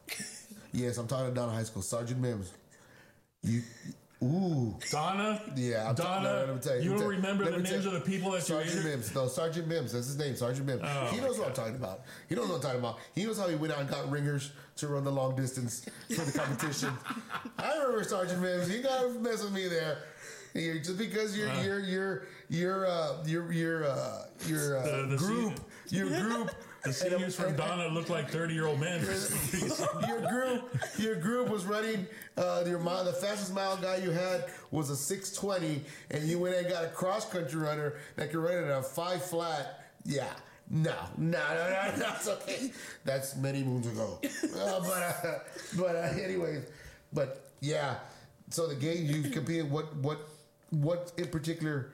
A: Yes, I'm talking to Donna High School. Sergeant Mims. You, ooh,
B: Donna?
A: yeah. I'm
B: Donna?
A: no, no, let me tell you.
B: You
A: let me
B: don't
A: tell-
B: remember
A: let
B: the
A: me tell
B: names
A: you.
B: of the people that you
A: Sergeant
B: inter-
A: Mims. No, Sergeant Mims. That's his name. Sergeant Mims.
B: Oh,
A: he knows what I'm talking about. He knows what I'm talking about. He knows how he went out and got ringers to run the long distance for the competition. I remember Sergeant Mims. You gotta mess with me there. You- just because you're
B: Uh.
A: you're you're you're uh your your uh your uh,
B: The- the
A: group your group
B: The seniors from Donna look like thirty-year-old men.
A: your group your group was running uh your mile the fastest mile guy you had was a six twenty and you went and got a cross country runner that could run at a five flat. Yeah. No, no, no, no, no, it's okay. That's many moons ago. Uh, but uh, but uh, anyways, but yeah. So the game you competed. What what what in particular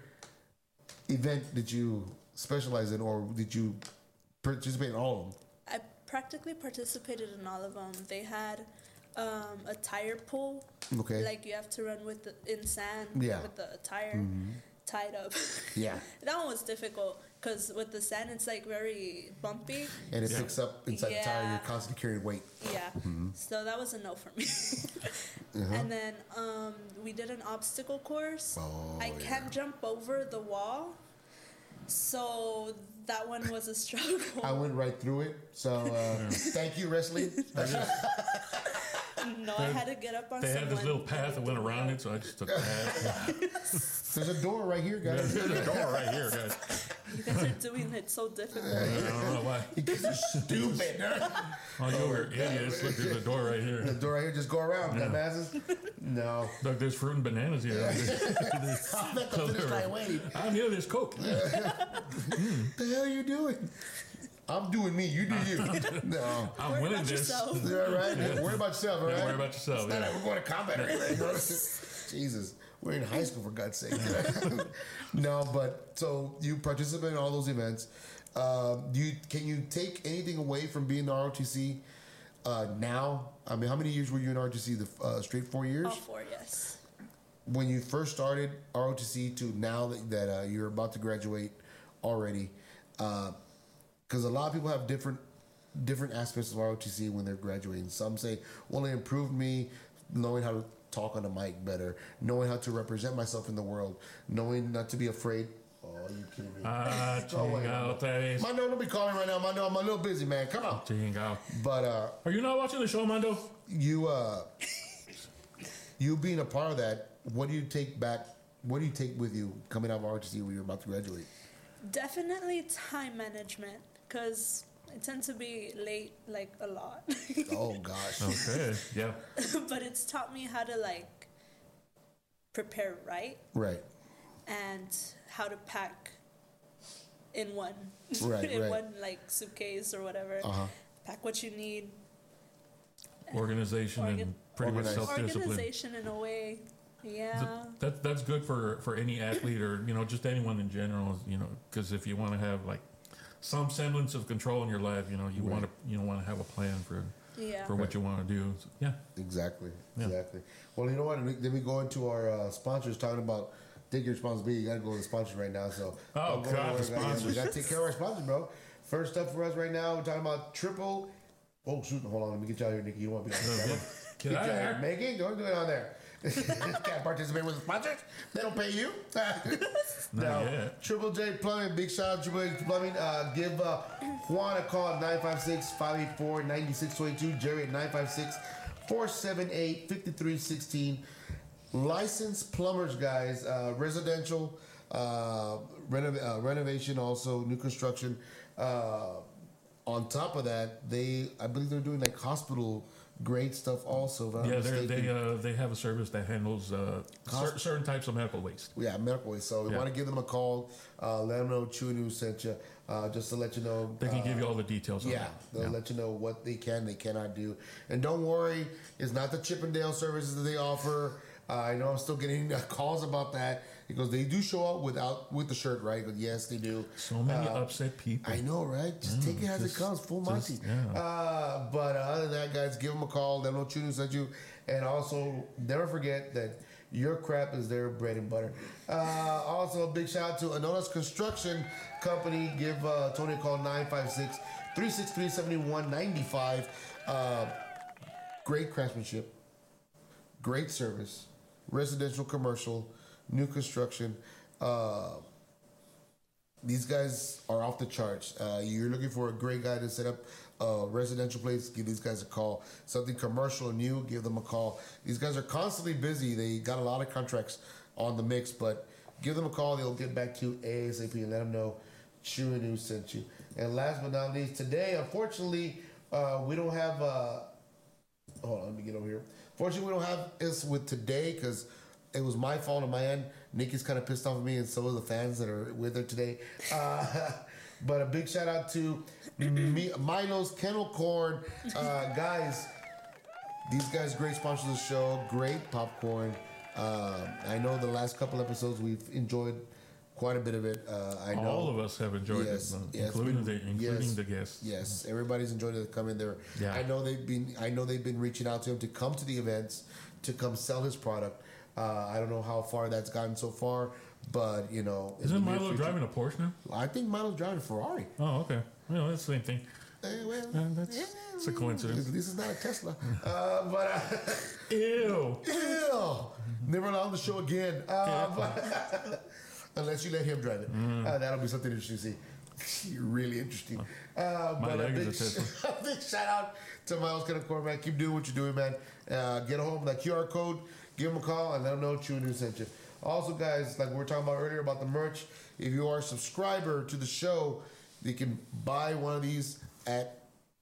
A: event did you specialize in, or did you participate in all of them?
D: I practically participated in all of them. They had um, a tire pull.
A: Okay.
D: Like you have to run with the, in sand
A: Yeah.
D: with the tire tied up.
A: Yeah.
D: That one was difficult because with the sand it's like very bumpy.
A: And it
B: Yeah.
A: picks up inside the tire.
D: Yeah.
A: You're constantly carrying weight.
D: Yeah. So that was a no for me. And then um, we did an obstacle course.
A: Oh,
D: I can't jump over the wall. So that one was a struggle.
A: I went right through it. So uh, thank you, wrestling.
D: No, I had to get up on
B: They had this
D: someone
B: little path that went around it, so I just took the path.
A: There's a door right here, guys.
B: There's a door right here, guys.
D: You guys are doing it so difficult.
B: I don't know why.
A: Because you're stupid.
B: Oh, you were idiots. Look, there's a door right
A: The
B: here.
A: door right here. Just go around, dumbasses. No.
B: Look, there's fruit and bananas here.
A: I'm at the finish line waiting.
B: I'm here, there's Coke.
A: What the hell are you doing? I'm doing me. You do you. No.
B: I'm
D: Worry
B: winning
D: about
B: this.
D: yourself.
A: Is that right? Yeah. Worry about yourself, all right?
B: Don't worry about yourself.
A: It's not
B: Yeah.
A: like we're going to combat or anything. Jesus. We're in high school, for God's sake. No, but so you participate in all those events. Uh, do you can you take anything away from being the R O T C uh, now? I mean, how many years were you in R O T C? The uh, straight four years?
D: All four, yes.
A: When you first started R O T C to now that, that uh, you're about to graduate already, because a lot of people have different different aspects of R O T C when they're graduating. Some say, well, it improved me knowing how to talk on the mic better, knowing how to represent myself in the world, knowing not to be afraid. Oh, you kidding me?
B: Ah,
A: Oh, wait,
B: chingaotes.
A: Mando, don't be calling right now. Mando, I'm a little busy, man. Come on.
B: Chingao.
A: But uh,
B: Are you not watching the show, Mando?
A: you uh, you being a part of that, what do you take back? What do you take with you coming out of R O T C when you're about to graduate?
D: Definitely time management, because I tend to be late like a lot.
A: Oh gosh.
B: Okay, yeah.
D: But it's taught me how to like prepare right
A: Right.
D: and how to pack in one
A: Right,
D: in
A: right.
D: one like suitcase or whatever.
A: Uh-huh.
D: Pack what you need.
B: Organization
D: Organ-
B: and pretty much
A: Organized.
B: self-discipline.
D: Organization in a way. Yeah.
B: That that's good for for any athlete or you know just anyone in general. You know, because if you want to have like some semblance of control in your life, you know, you want to you want to have a plan for
D: Yeah.
B: for what you want to do. So, yeah.
A: Exactly.
B: Yeah.
A: Exactly. Well, you know what? Then we go into our uh, sponsors talking about take your responsibility. You got to go to the sponsors right now. So
B: Oh,
A: I'll go
B: God,
A: over
B: the
A: it. We
B: sponsors.
A: got to take care of our sponsors, bro. First up for us right now, we're talking about triple. Oh shoot! Hold on, let me get you out here, Nikki. You don't want to be on the camera.
B: Get
A: Get
B: out
A: you
B: of
A: out
B: here.
A: here. Maggie, don't do it on there. Can't participate with the sponsors. They don't pay you.
B: Not
A: no.
B: yet.
A: Triple J Plumbing. Big shout out to Triple J Plumbing. Uh, give uh, Juan a call at nine five six, five eight four, nine six two two. Jerry at nine five six, four seven eight, five three one six. Licensed plumbers, guys. Uh, residential, uh, renov- uh, renovation, also new construction. Uh, on top of that, they I believe they're doing like hospital grade stuff also. If I'm
B: Yeah,
A: not
B: they're,
A: mistaken.
B: they uh, they have a service that handles uh, cer- certain types of medical waste.
A: Yeah, medical waste. So we
B: Yeah.
A: want to give them a call. Uh, let them know Chewy News sent you. Uh, just to let you know.
B: They can
A: uh,
B: give you all the details. on
A: Yeah,
B: that.
A: they'll
B: Yeah.
A: let you know what they can, they cannot do. And don't worry, it's not the Chippendale services that they offer. Uh, I know I'm still getting uh, calls about that because they do show up without with the shirt, right? But yes, they do.
B: So many
A: Uh,
B: upset people.
A: I know, right? Just take it as
B: just-
A: it comes, full
B: just-
A: Monty.
B: yeah.
A: Uh, but uh, other than that, guys, give them a call. Let them know Chewy sent you. And also, never forget that your crap is their bread and butter. Uh, also, a big shout out to Anona's Construction Company. Give uh, Tony a call, nine five six, three six three, seven one nine five. Uh, great craftsmanship, great service, residential, commercial, new construction. Uh, these guys are off the charts. Uh, you're looking for a great guy to set up a residential place, give these guys a call. Something commercial and new, give them a call. These guys are constantly busy. They got a lot of contracts on the mix, but give them a call. They'll get back to you ASAP and let them know Chewy News sent you. And last but not least, today, unfortunately, uh, we don't have... Uh, hold on, let me get over here. Fortunately, we don't have this with today because it was my fault on my end. Nikki's kind of pissed off at me, and so are the fans that are with her today. Uh, but a big shout out to Mi- Milo's Kennel Corn. Uh, guys, these guys great sponsors of the show. Great popcorn. Uh, I know the last couple episodes we've enjoyed quite a bit of it. Uh, I know
B: All of us have enjoyed
A: Yes,
B: it, uh,
A: yes,
B: including
A: we-
B: the including
A: yes,
B: the guests.
A: Yes, everybody's enjoyed it to come in there.
B: Yeah.
A: I know they've been. I know they've been reaching out to him to come to the events, to come sell his product. Uh, I don't know how far that's gotten so far, but you know, in
B: Isn't
A: the near
B: Milo
A: future-
B: driving a Porsche now?
A: I think Milo's driving a Ferrari.
B: Oh, okay. Well, that's the same thing.
A: Eh, well,
B: Uh, that's it's a coincidence.
A: at least it's not a Tesla. uh, but uh,
B: Ew.
A: ew, never allow him to show again. Uh, but, unless you let him drive it, uh, that'll be something interesting to see. Really interesting. Uh,
B: My
A: but a
B: leg
A: big,
B: is a Tesla.
A: a big shout out to Miles Kennel, man. Keep doing what you're doing, man. Uh, get a hold of that Q R code, give them a call, and let them know Chewy News sent you. Also, guys, like we were talking about earlier about the merch, if you are a subscriber to the show, you can buy one of these at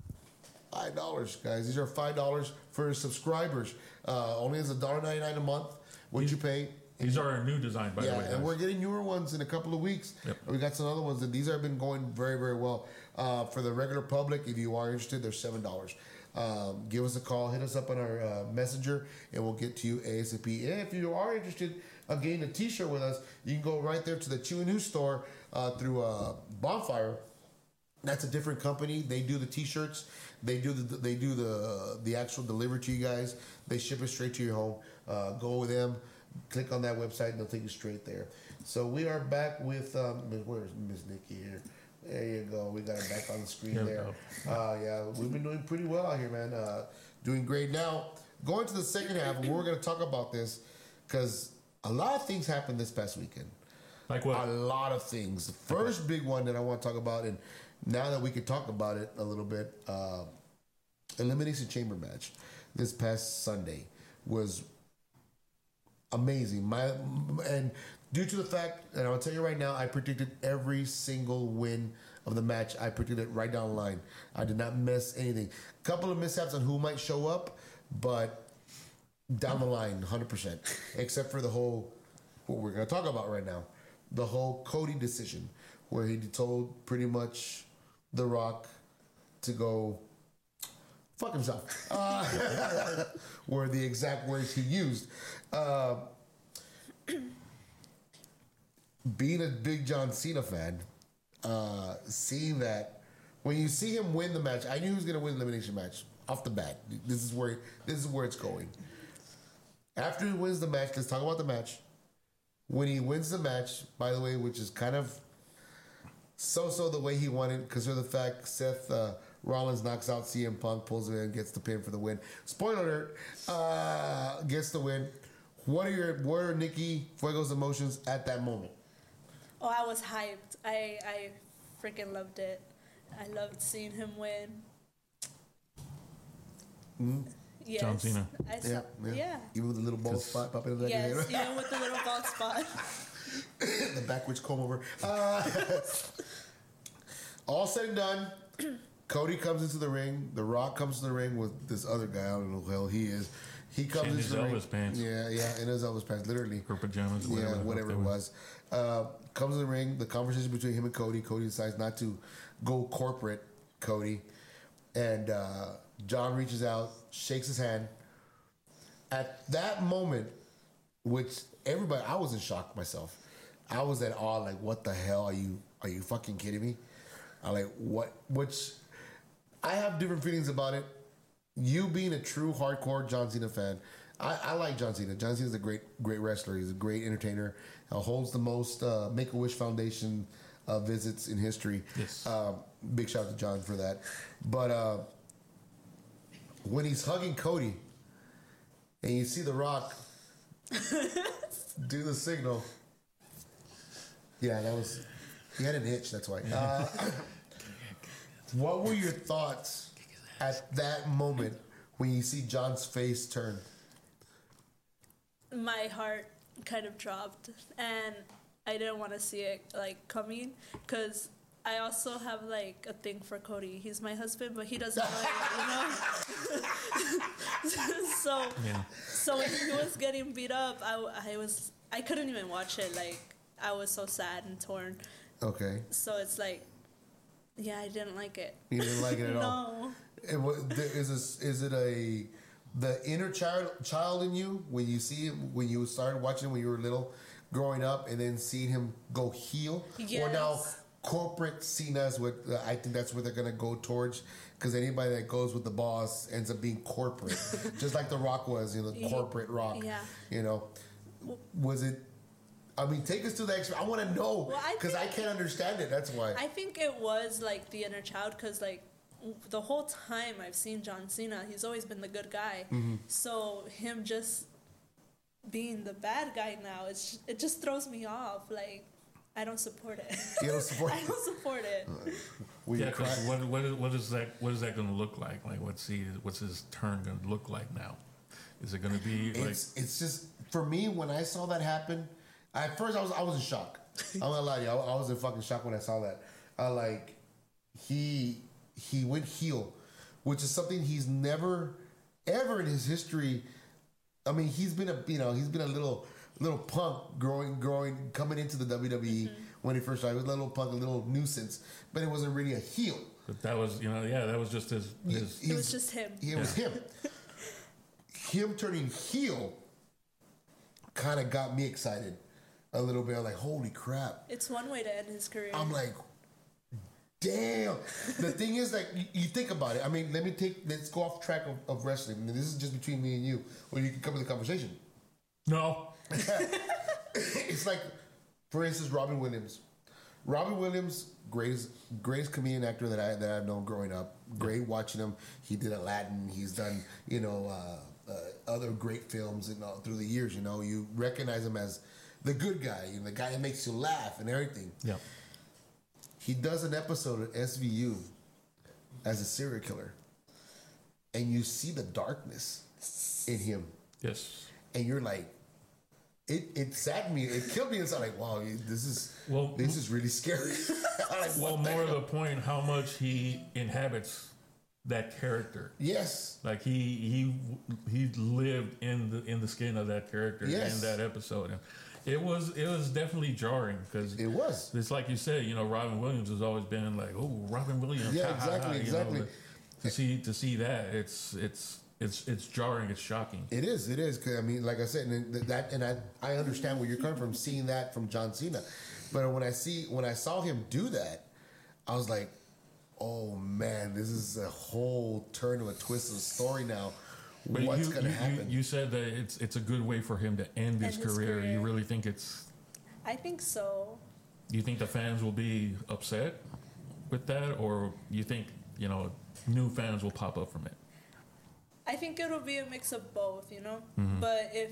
A: five dollars, guys. These are five dollars for subscribers. Uh, only as a one dollar ninety-nine a month. What you pay.
B: These are our new design, by
A: Yeah,
B: the way.
A: and
B: guys.
A: we're getting newer ones in a couple of weeks.
B: Yep.
A: We got some other ones, and these have been going very, very well. Uh, for the regular public, if you are interested, they're seven dollars. Um, give us a call, hit us up on our uh, messenger, and we'll get to you ASAP. And if you are interested in getting a T-shirt with us, you can go right there to the Chewy News store uh, through uh, Bonfire. That's a different company. They do the T-shirts. They do the they do the the actual delivery to you guys. They ship it straight to your home. Uh, go with them. Click on that website and they'll take you straight there. So we are back with um, where's Miss Nikki here? There you go. We got her back on the screen
B: There we
A: there. Uh, yeah, we've been doing pretty well out here, man. Uh, doing great. Now going to the second half, we're going to talk about this because a lot of things happened this past weekend.
B: Like
A: A
B: what?
A: lot of things. The first big one that I want to talk about, and now that we can talk about it a little bit, uh, Elimination Chamber match this past Sunday was amazing. My and due to the fact, and I'll tell you right now, I predicted every single win of the match. I predicted it right down the line. I did not miss anything. Couple of mishaps on who might show up, but down the line, one hundred percent. Except for the whole, what we're going to talk about right now, the whole Cody decision, where he told pretty much The Rock to go fuck himself. Uh, were the exact words he used. Uh, being a big John Cena fan, uh, seeing that when you see him win the match, I knew he was going to win the elimination match off the bat. This is where this is where it's going. After he wins the match, let's talk about the match. When he wins the match, by the way, which is kind of so-so the way he wanted, because of the fact Seth uh, Rollins knocks out C M Punk, pulls him in, gets the pin for the win. Spoiler alert, uh, gets the win. What are your what are Nikki Fuego's emotions at that moment?
D: Oh, I was hyped. I I freaking loved it. I loved seeing him win.
A: Mm-hmm.
D: Yes.
B: John Cena.
D: I saw,
A: Yeah, yeah,
D: yeah.
A: Even with the little bald spot popping in the back of
D: Yes,
A: your head.
D: even with the little bald spot.
A: The backwards comb over. Uh, all said and done, Cody comes into the ring. The Rock comes to the ring with this other guy. I don't know who the hell he is. He comes
B: In
A: into
B: his
A: the ring.
B: Elvis pants.
A: Yeah, yeah, in his Elvis pants, literally.
B: Or pajamas, whatever.
A: Yeah,
B: the fuck
A: whatever
B: they
A: it
B: were.
A: was. Uh, comes to the ring. The conversation between him and Cody. Cody decides not to go corporate. Cody and uh, John reaches out, shakes his hand. At that moment, which everybody, I was in shock myself. I was at awe, like, what the hell are you? Are you fucking kidding me? I like what? Which I have different feelings about it. You being a true hardcore John Cena fan, I, I like John Cena. John Cena is a great, great wrestler. He's a great entertainer. Uh, holds the most uh, Make a Wish Foundation uh, visits in history.
B: Yes.
A: Um, big shout out to John for that. But uh, when he's hugging Cody, and you see The Rock do the signal, yeah, that was he had an itch. That's why. Uh, what were your thoughts at that moment when you see John's face turn?
D: My heart kind of dropped, and I didn't want to see it like coming because I also have like a thing for Cody. He's my husband, but he doesn't know it, you know. so,
B: Yeah.
D: so when he was getting beat up, I, I was I couldn't even watch it. Like I was so sad and torn.
A: Okay.
D: So it's like, yeah, I didn't like it.
A: You didn't like it at all.
D: No.
A: It was, is this, is it a the inner child child in you when you see him when you started watching him when you were little, growing up, and then seeing him go heel, or now
D: Yes.
A: corporate Cena's with? Uh, I think that's where they're gonna go towards, because anybody that goes with the boss ends up being corporate, just like The Rock was, you know,
D: Ye-
A: corporate Rock.
D: yeah.
A: You know, was it? I mean, take us to the expert. I want to know
D: Well, I
A: because I,
D: think-
A: can't understand it. That's why.
D: I think it was like the inner child because like w- the whole time I've seen John Cena, he's always been the good guy.
A: Mm-hmm.
D: So him just being the bad guy now, it's it just throws me off. Like I don't support it.
A: You don't support
D: I
A: it?
D: don't support it.
A: Will
B: Yeah,
A: you cry?
B: because what, what, is, what is that? What is that going to look like? Like, what's he? What's his turn going to look like now? Is it going to be like?
A: It's it's just for me when I saw that happen. At first, I was I was in shock. I'm not gonna lie to you. I, I was in fucking shock when I saw that. I like he he went heel, which is something he's never ever in his history. I mean, he's been a you know he's been a little little punk growing growing coming into the W W E when he first started. He was a little punk, a little nuisance, but it wasn't really a heel.
B: But that was, you know, yeah, that was just his. his
A: He-
D: It was just him.
A: It was him. Him turning heel kind of got me excited a little bit. I'm like, holy crap.
D: It's one way to end his career.
A: I'm like, damn. The thing is, like, you, you think about it. I mean, let me take, let's go off track of, of wrestling. I mean, this is just between me and you, or you can come to the conversation.
B: no.
A: It's like, for instance, Robin Williams. Robin Williams, greatest greatest comedian actor that I that I've known growing up. Great watching him. He did Aladdin. He's done you know uh, uh, other great films and all through the years. You know, you recognize him as the good guy, you know, the guy that makes you laugh and everything.
B: Yeah.
A: He does an episode of S V U as a serial killer, and you see the darkness in him,
B: Yes.
A: and you're like. It it saddened me. It killed me inside. Like, wow, this is
B: Well,
A: this is really scary. I'm like,
B: Well,
A: what the
B: more to
A: hell?
B: the point, how much he inhabits that character.
A: Yes,
B: Like he he he lived in the in the skin of that character
A: Yes.
B: in that episode, and it was it was definitely jarring because
A: it was.
B: it's like you said, you know, Robin Williams has always been like, oh, Robin Williams,
A: Yeah,
B: ha, ha, ha,
A: exactly,
B: you know,
A: exactly.
B: but to see to see that, it's it's it's it's jarring, it's shocking.
A: It is. It is. 'Cause, I mean, like I said, and that, and I, I understand where you're coming from, seeing that from John Cena. But when I see, when I saw him do that, I was like, oh man, this is a whole turn to a twist of the story now.
B: But
A: What's
B: you,
A: gonna
B: you,
A: happen?
B: You, you said that it's it's a good way for him to end his,
D: End his
B: career.
D: career.
B: You really think it's?
D: I think so.
B: You think the fans will be upset with that, or you think you know new fans will pop up from it?
D: I think it'll be a mix of both, you know.
A: Mm-hmm.
D: But if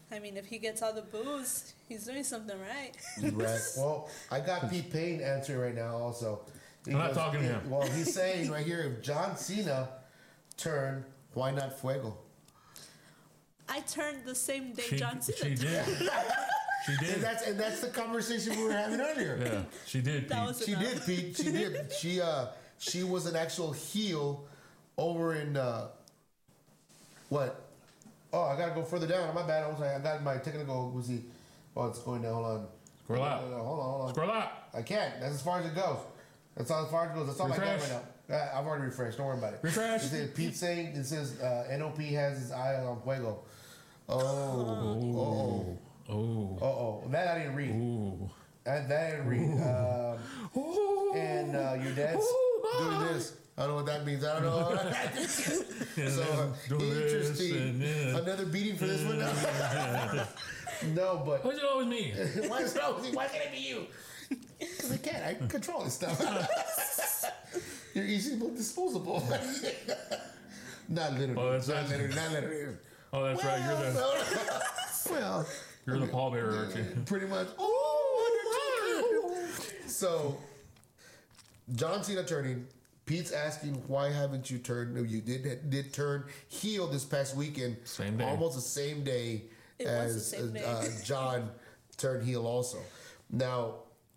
D: I mean, if he gets all the boos, he's doing something right.
A: Right. Well, I got Pete Payne answering right now also. He
B: I'm not talking to him.
A: Well, he's saying right here, if John Cena turned, why not Fuego?
D: I turned the same day
B: She,
D: John Cena
B: she
D: turned.
B: did. She
A: And
B: did.
A: that's and that's the conversation we were having earlier.
B: Yeah, she did.
D: That
B: Pete.
D: was
A: She
D: enough.
A: did, Pete. She did. She uh she was an actual heel over in uh what? Oh, I gotta go further down. My bad. I was like, I got my technical. Was he? Oh, it's going down. Hold on.
B: Scroll out.
A: Hold on. Hold on. Hold on.
B: Scroll out.
A: I can't. That's as far as it goes. That's all as far as it goes. That's all I got
B: Refresh.
A: right now. Uh, I've already refreshed. Don't worry about it.
B: Refresh.
A: It says, Pete saying it says uh, N O P has his eye on Fuego. Oh. Oh.
B: Oh.
A: Oh. Oh. That I didn't read.
B: Ooh.
A: That, that I didn't read. Um,
B: Ooh.
A: and uh, your dad's doing this. I don't know what that means. I don't know. So uh,
B: Do this
A: interesting.
B: and then-
A: Another beating for this one. No, but
B: What's it always me?
A: why is it always- why can't it be you? Because I can't. I can control this stuff. You're easily disposable. Not literally.
B: Oh, that's
A: not
B: right.
A: literally. Not literally.
B: Oh, that's right. You're the
A: Well,
B: you're the pallbearer, aren't you?
A: pretty much. Oh, so John Cena turning. Pete's asking, why haven't you turned? No, you did did turn heel this past weekend.
B: Same day.
A: Almost the same day
D: It was
A: as
D: the same day.
A: Uh, John turned heel also. Now,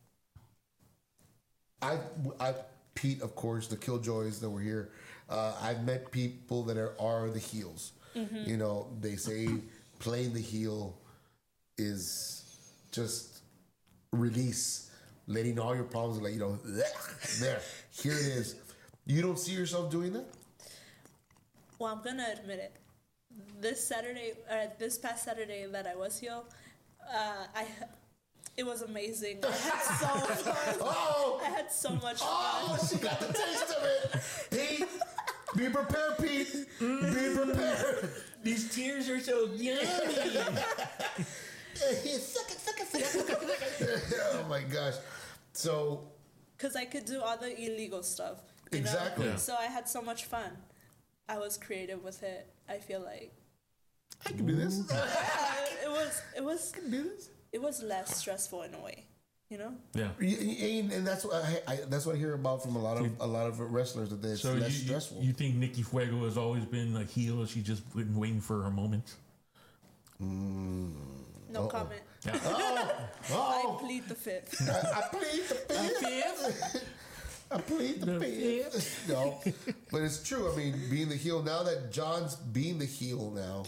A: I, I, Pete, of course, the Killjoys that were here. Uh, I've met people that are, are the heels.
D: Mm-hmm.
A: You know, they say playing the heel is just release, letting all your problems, like, you know, there, here it is. You don't see yourself doing that?
D: Well, I'm gonna admit it. This Saturday, uh, this past Saturday that I was here, uh, I it was amazing. I had so much fun.
A: Oh!
D: I had so much fun.
A: Oh, she got the taste of it. Pete, be prepared, Pete. Be prepared.
B: These tears are so yummy.
A: Suck it, suck it, suck it. Oh my gosh. So,
D: Because I could do all the illegal stuff. You
A: Exactly.
D: Know?
B: Yeah.
D: So I had so much fun. I was creative with it. I feel like
A: I can do this. I
D: uh, it was it was
A: can do this.
D: it was less stressful in a way. You know.
B: Yeah.
A: And, and that's what I, I that's what I hear about from a lot of a lot of wrestlers that it's
B: So you,
A: less
B: you,
A: stressful.
B: you think Nikki Fuego has always been a heel? She just been waiting for her moment.
D: No comment.
A: oh,
D: I
A: oh,
D: plead the fifth.
A: I, I plead the fifth. I plead the fifth. No, but it's true. I mean, being the heel now that John's being the heel now.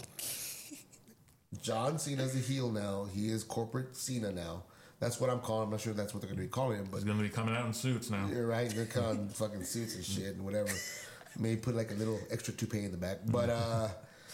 A: John Cena's the heel now. He is corporate Cena now. That's what I'm calling. I'm not sure that's what they're going to be calling him, but
B: He's going to be coming out in suits now.
A: you're right. They're calling fucking suits and shit and whatever. Maybe put like a little extra toupee in the back, but uh,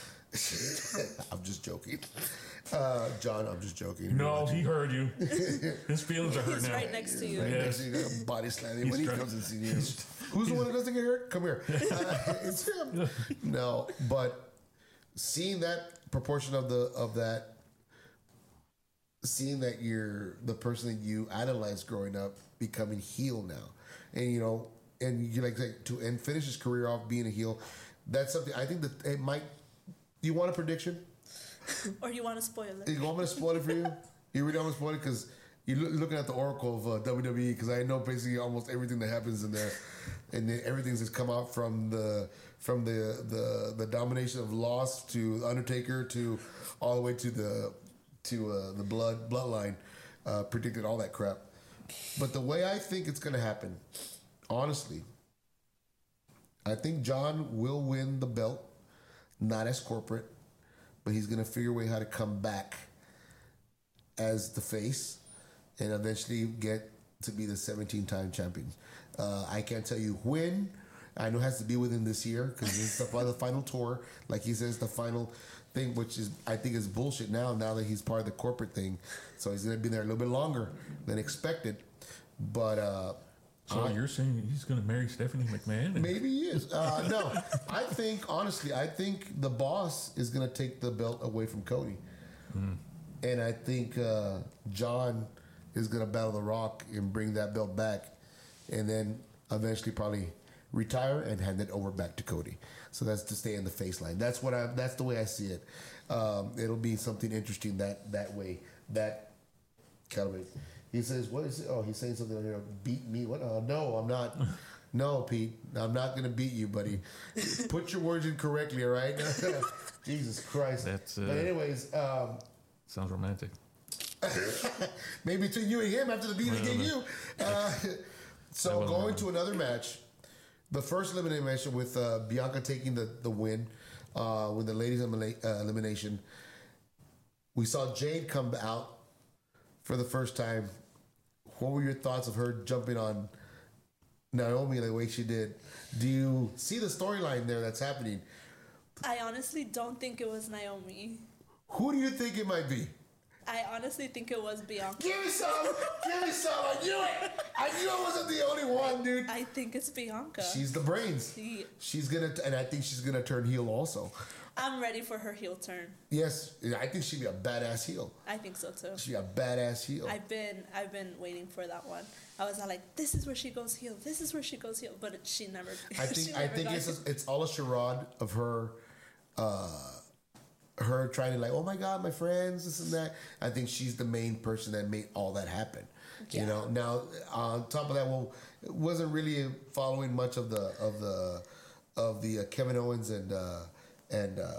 A: I'm just joking. Uh, John, I'm just joking.
B: No, he heard you. His feelings are hurt
D: He's
B: now.
D: right next to you.
A: Right
B: Yes.
A: next to you, got a body slamming
B: He's
A: when he
B: trying-
A: comes and sees you. Who's the one that doesn't get hurt? Come here. Uh, it's him. No, but seeing that proportion of the of that, seeing that you're the person that you idolized growing up becoming heel now, and you know, and you like to to and finish his career off being a heel. That's something I think that it might. Do you want a prediction?
D: Or you want to spoil it?
A: You want me to spoil it for you? You really want me to spoil it? Because you're loo- looking at the oracle of uh, W W E, because I know basically almost everything that happens in there, and then everything's just come out from the from the the, the domination of Lost to Undertaker to all the way to the to uh, the blood bloodline, uh, predicted all that crap. But the way I think it's going to happen, honestly, I think John will win the belt, not as corporate, but he's going to figure a way how to come back as the face and eventually get to be the seventeen-time champion. Uh, I can't tell you when. I know it has to be within this year because this is the, the final tour. Like he says, the final thing, which is I think is bullshit now, now that he's part of the corporate thing. So he's going to be there a little bit longer than expected. But uh,
B: So
A: I-
B: you're saying he's going to marry Stephanie McMahon? And
A: maybe he is. Uh, no, I think, honestly, I think the boss is going to take the belt away from Cody. And I think uh, John is going to battle The Rock and bring that belt back. And then eventually probably retire and hand it over back to Cody. So that's to stay in the face line. That's what I. That's the way I see it. Um, it'll be something interesting that that way. That kind of way. He says, "What is it? Oh, he's saying something. You know, beat me? What? Uh, no, I'm not. No, Pete, I'm not going to beat you, buddy. Put your words in correctly, all right? Jesus Christ.
B: That's, uh,
A: but anyways, um,
B: sounds romantic.
A: maybe between you and him after the beat
B: Well,
A: against you. Uh, so
B: wasn't
A: going
B: wrong.
A: to another match, the first elimination match with uh, Bianca taking the the win uh, with the ladies elimina- uh, elimination. We saw Jade come out for the first time. What were your thoughts of her jumping on Naomi the way she did? Do you see the storyline there that's happening?
D: I honestly don't think it was Naomi.
A: Who do you think it might be?
D: I honestly think it was Bianca.
A: Give me some! Give me some! I knew it! I knew I wasn't the only one, dude.
D: I think it's Bianca.
A: She's the brains.
D: She-
A: She's gonna, and I think she's gonna turn heel also.
D: I'm ready for her heel turn.
A: Yes, I think she'd be a badass heel.
D: I think so too.
A: She'd be a badass heel.
D: I've been I've been waiting for that one. I was like, this is where she goes heel. This is where she goes heel, but it, she never.
A: I think
D: she
A: I
D: never
A: think
D: got
A: it's
D: heel.
A: a, it's all a charade of her, uh, her trying to like, oh my god, my friends, this and that. I think she's the main person that made all that happen. You
D: Yeah.
A: know. Now on top of that, well, it wasn't really following much of the of the of the uh, Kevin Owens and uh, and. Uh,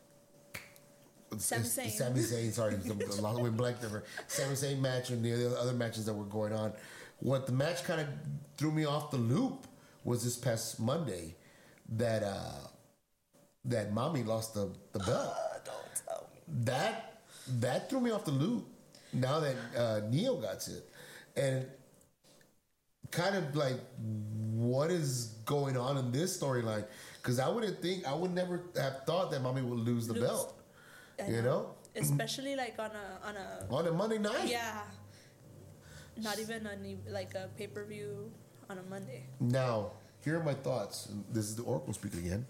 D: Sami
A: It's-
D: Zayn.
A: Sami Zayn, sorry, the long way blank number. Sami Zayn match and the other- other matches that were going on. What the match kind of threw me off the loop was this past Monday that uh, that Mommy lost the, the belt.
D: Don't tell me.
A: That that threw me off the loop. Now that uh, Neo got it, and kind of like what is going on in this storyline? Because I wouldn't think I would never have thought that Mommy would lose the
D: Lose.
A: belt.
D: I
A: You know?
D: especially like on a on a
A: On a Monday night.
D: yeah, not even on e- like a pay per view on a Monday.
A: Now, here are my thoughts. This is the Oracle speaking again.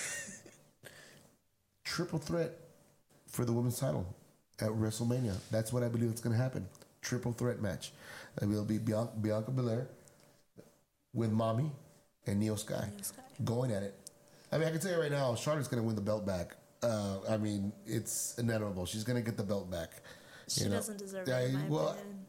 A: Triple threat for the women's title at WrestleMania. That's what I believe is going to happen. Triple threat match. It will be Bianca, Bianca Belair with Mommy and Neo Sky,
D: Neo Sky.
A: going at it. I mean, I can tell you right now, Charlotte's going to win the belt back. Uh, I mean, it's inevitable. She's going to get the belt back.
D: She
A: you know?
D: doesn't deserve it,
A: I-
D: in my
A: well,
D: opinion.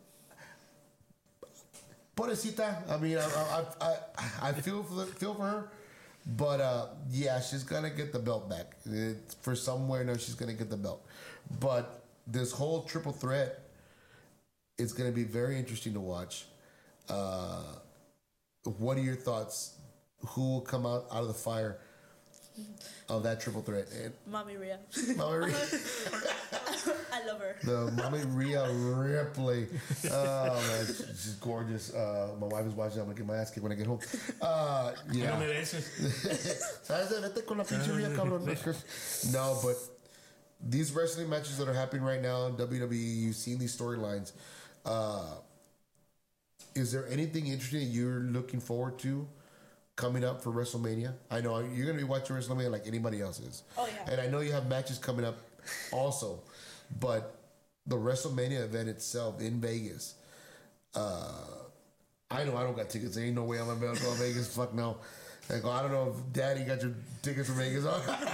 A: Pobrecita. I mean, I, I, I, I feel for the, feel for her, but uh, yeah, she's gonna get the belt back. It's for somewhere, no, she's gonna get the belt. But this whole triple threat, it's gonna be very interesting to watch. Uh, what are your thoughts? Who will come out out of the fire of that triple threat? And
D: Mommy Rhea.
A: Mommy Rhea,
D: I love her.
A: the Mommy Rhea Ripley. Oh man, she's gorgeous. Uh, my wife is watching. I'm gonna get my ass kicked when I get home. Uh,
B: You know,
A: yeah.
B: me dices.
A: ¿Sabes? Vete con la pinche Rhea, cabrón. No, but these wrestling matches that are happening right now in W W E, you've seen these storylines. Uh, is there anything interesting that you're looking forward to coming up for WrestleMania? I know you're going to be watching WrestleMania like anybody else is.
D: Oh, yeah.
A: And I know you have matches coming up also. But the WrestleMania event itself in Vegas, uh, I know I don't got tickets. There ain't no way I'm going to be able to go to Vegas. Fuck no. Like, I don't know if Daddy got your tickets for Vegas.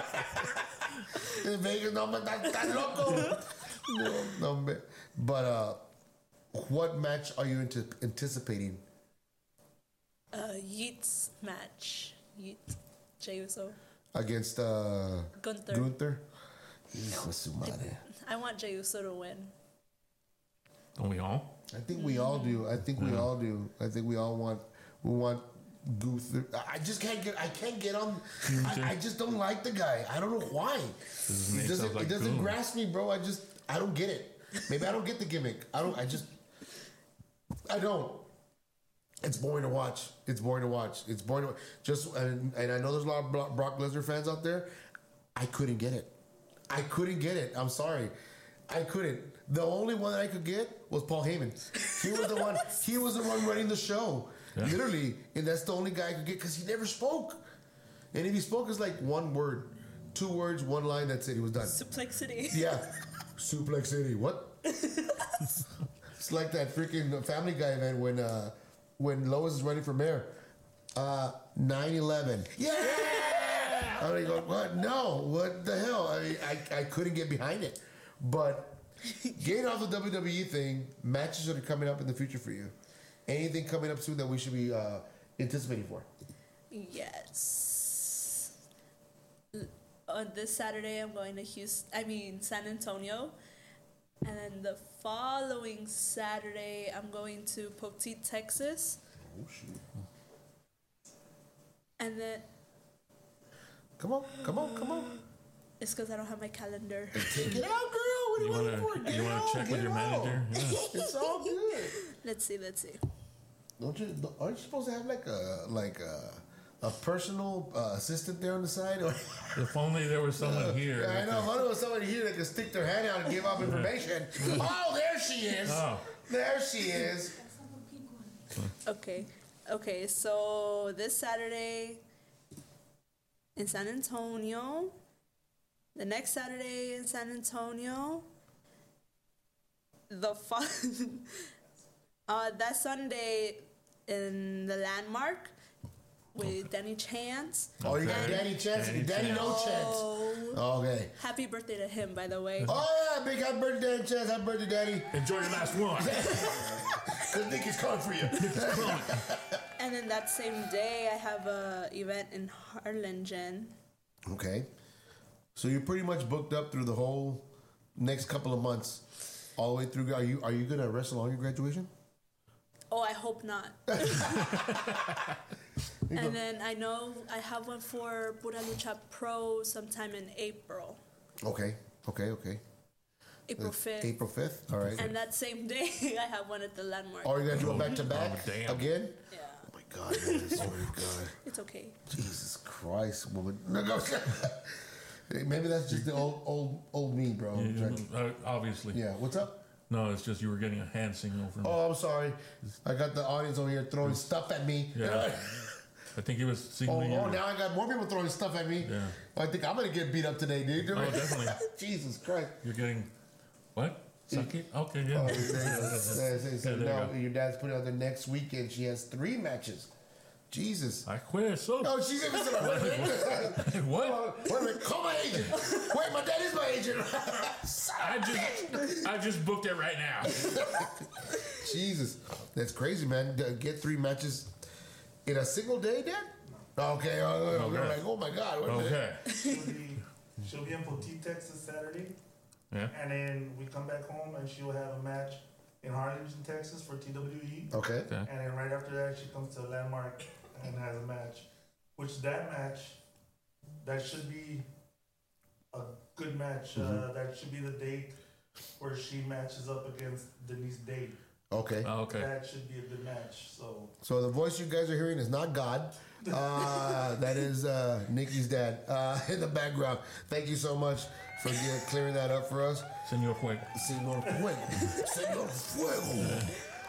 A: In Vegas, no, man, that's, that's loco. No, no, man. But uh, what match are you into, anticipating?
D: Uh, Yeet's match. Yeet. Jey Uso.
A: Against uh,
D: Gunther.
A: Gunther? Hijo de su madre.
D: I want Jey Uso to win.
B: Don't we all?
A: I think we all do. I think we all do. I think we all want. We want Gunther. I just can't get. I can't get on. I, I just don't like the guy. I don't know why.
B: His
A: It
B: name
A: doesn't.
B: sounds like
A: it doesn't
B: Goon.
A: grasp me, bro. I just. I don't get it. Maybe I don't get the gimmick. I don't. I just. I don't. It's boring to watch. It's boring to watch. It's boring to just. And, and I know there's a lot of Bro- Brock Lesnar fans out there. I couldn't get it. I couldn't get it. I'm sorry. I couldn't. The only one that I could get was Paul Heyman. He was the one. He was the one running the show,
B: Yeah.
A: literally, and that's the only guy I could get because he never spoke. And if he spoke, it's like one word, two words, one line. That's it. He was done.
D: Suplex City.
A: Yeah, Suplex City. What? It's like that freaking Family Guy event when uh, when Lois is running for mayor. Uh, nine eleven. Yeah! I mean, go, what? No, what the hell? I mean, I, I couldn't get behind it. But getting off the W W E thing, matches that are coming up in the future for you. Anything coming up soon that we should be uh, anticipating for?
D: Yes. On this Saturday, I'm going to Houston. I mean San Antonio, and then the following Saturday, I'm going to Poteet, Texas.
A: Oh shoot!
D: And then.
A: Come on, come on, come on.
D: It's because I don't have my calendar.
A: Take it out, girl. What are you,
B: You
A: waiting
B: want
A: for?
B: to you want to check with your
A: out.
B: manager? Yeah.
A: It's all good.
D: Let's see. Let's see.
A: Don't you? Aren't you supposed to have like a like a, a personal uh, assistant there on the side? Or,
B: If only there was someone here.
A: yeah, I know. If only there was somebody here that could stick their hand out and give out information. Oh, there she is.
B: Oh.
A: There she is.
D: Okay. Okay. So this Saturday in San Antonio. The next Saturday in San Antonio. The fun. uh, that Sunday in the Landmark with Danny Chance.
A: Oh, you got
B: Okay.
A: Danny Chance.
B: Danny
A: Danny,
B: Chance.
A: No Chance.
D: Oh,
A: Okay.
D: happy birthday to him, by the way.
A: Oh yeah, big happy birthday, Danny Chance. Happy birthday, Danny.
B: Enjoy your last one.
A: Cause Nicky's coming for you.
D: And then that same day, I have a event in Harlingen.
A: Okay. So you're pretty much booked up through the whole next couple of months, all the way through. Are you are you gonna wrestle on your graduation?
D: Oh, I hope not. And then I know I have one for Pura Lucha Pro sometime in April.
A: Okay. Okay. Okay.
D: April fifth.
A: April fifth. All right.
D: And that same day, I have one at the Landmark.
A: Are you gonna do it back to back
B: Oh, damn.
A: again?
D: Yeah,
A: Oh my God! Man, I swear to God.
D: it's okay.
A: Jesus Christ, woman. No, no. Maybe that's just the old, old, old me, bro.
B: You- uh, obviously.
A: Yeah. What's up?
B: No, it's just you were getting a hand signal from.
A: Oh, I'm sorry. I got the audience over here throwing stuff at me.
B: Yeah. I think he was
A: Oh,
B: signaling
A: oh,
B: you.
A: now I got more people throwing stuff at me.
B: Yeah.
A: I think I'm gonna get beat up today, dude.
B: Oh, definitely.
A: Jesus Christ.
B: You're getting what? Suck it? Okay, yeah.
A: Oh, there you go. Yeah, so- so
B: Yeah, there you
A: now
B: go.
A: your dad's putting out the next weekend. She has three matches. Jesus.
B: I quit. So
A: Oh, she's even said, wait a minute.
B: what?
A: Wait a minute. Call my agent. Wait, my dad is my agent.
B: I just I just booked it right now.
A: Jesus. That's crazy, man. D- Get three matches in a single day, Dad? Okay. Oh, oh,
B: Okay.
A: We're like, oh my God. Wait a minute.
B: Okay.
E: She'll be, she'll be in Poteet, Texas Saturday,
B: Yeah.
E: and then we come back home and she'll have a match in Harlingen, Texas for T W E.
A: Okay.
B: Okay.
E: And then right after that, she comes to Landmark and has a match. Which that match, that should be a good match. Uh, that should be the date where she matches up against Denise Day.
A: Okay.
B: Oh, okay.
E: That should be a good match. So
A: So the voice you guys are hearing is not God. Uh, that is uh, Nikki's dad uh, in the background. Thank you so much for get, clearing that up for us.
B: Senor Fuego.
A: Senor Fuego. Senor Fuego.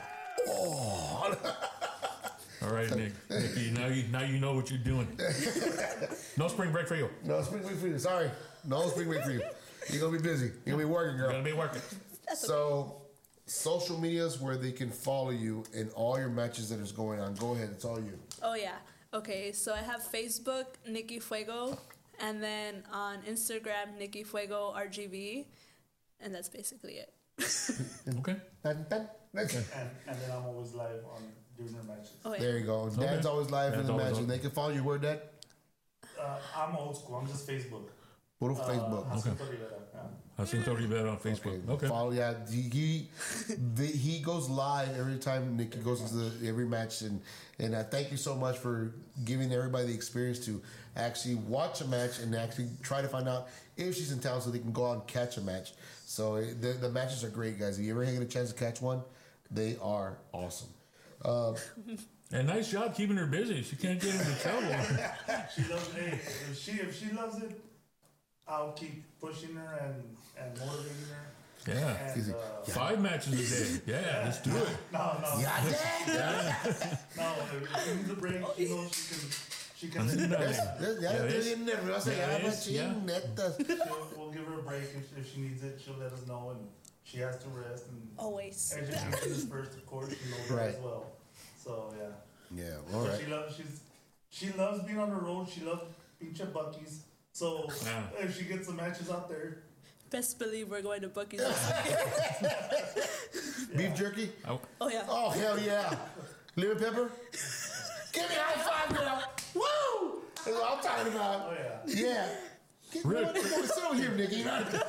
A: Oh.
B: All right, Nick. Nikki, now you now you know what you're doing. No spring break for you.
A: No spring break for you. Sorry. No spring break for you. You're going to be busy. You're going to be working,
B: You're
A: girl.
B: gonna be working.
A: So, social medias where they can follow you in all your matches that is going on. Go ahead. It's all you.
D: Oh yeah. Okay, so I have Facebook, Nikki Fuego, and then on Instagram, Nikki Fuego R G V, and that's basically it.
B: Okay.
A: Dun, dun. That's-
E: and, and then I'm always live on during her matches.
D: Oh yeah.
A: There you go. Dad's always live
B: Dad's
A: in the
B: always
A: matches.
B: on.
A: They can follow you. Where, Dad?
E: Uh, I'm old school. I'm just Facebook.
A: Puro Facebook.
E: Uh, Jacinto Rivera, yeah.
B: Jacinto Rivera on Facebook. Okay.
A: Follow, yeah. He he, the, he goes live every time Nikki goes into the, every match, and and uh, thank you so much for giving everybody the experience to actually watch a match and actually try to find out if she's in town so they can go out and catch a match. So uh, the the matches are great, guys. If you ever get a chance to catch one, they are awesome. Uh,
B: And nice job keeping her busy. She can't get into trouble.
E: She loves hey, if she if she loves it, I'll keep pushing her and, and motivating her.
B: Yeah.
E: And, uh,
B: Five matches a day. Yeah, let's do it.
E: no, no,
A: yeah, Dad.
E: no. If she needs a break, she knows she can. She can.
B: No.
A: Ya estoy bien nerviosa,
B: Ya
A: ya,
B: ves, ya.
A: machín, neta.
E: She'll, we'll give her a break if, if she needs it. She'll let us know, and she has to rest. And
D: Always.
E: education is first, of course. She knows that
A: Right.
E: as well. So yeah.
A: Yeah, all
E: But
A: right.
E: she loves. She's she loves being on the road. She loves being at Buc-ee's. So
B: Yeah.
E: if she gets the matches out there,
D: Best believe we're going to Buc-ee's this weekend.
A: Beef jerky?
B: Oh,
D: Oh yeah.
A: Oh, hell yeah. Lemon pepper? Give me a high five, girl. Woo! That's what I'm talking about.
E: oh yeah.
A: Yeah. Get
B: Really?
A: on sit over here, Nikki.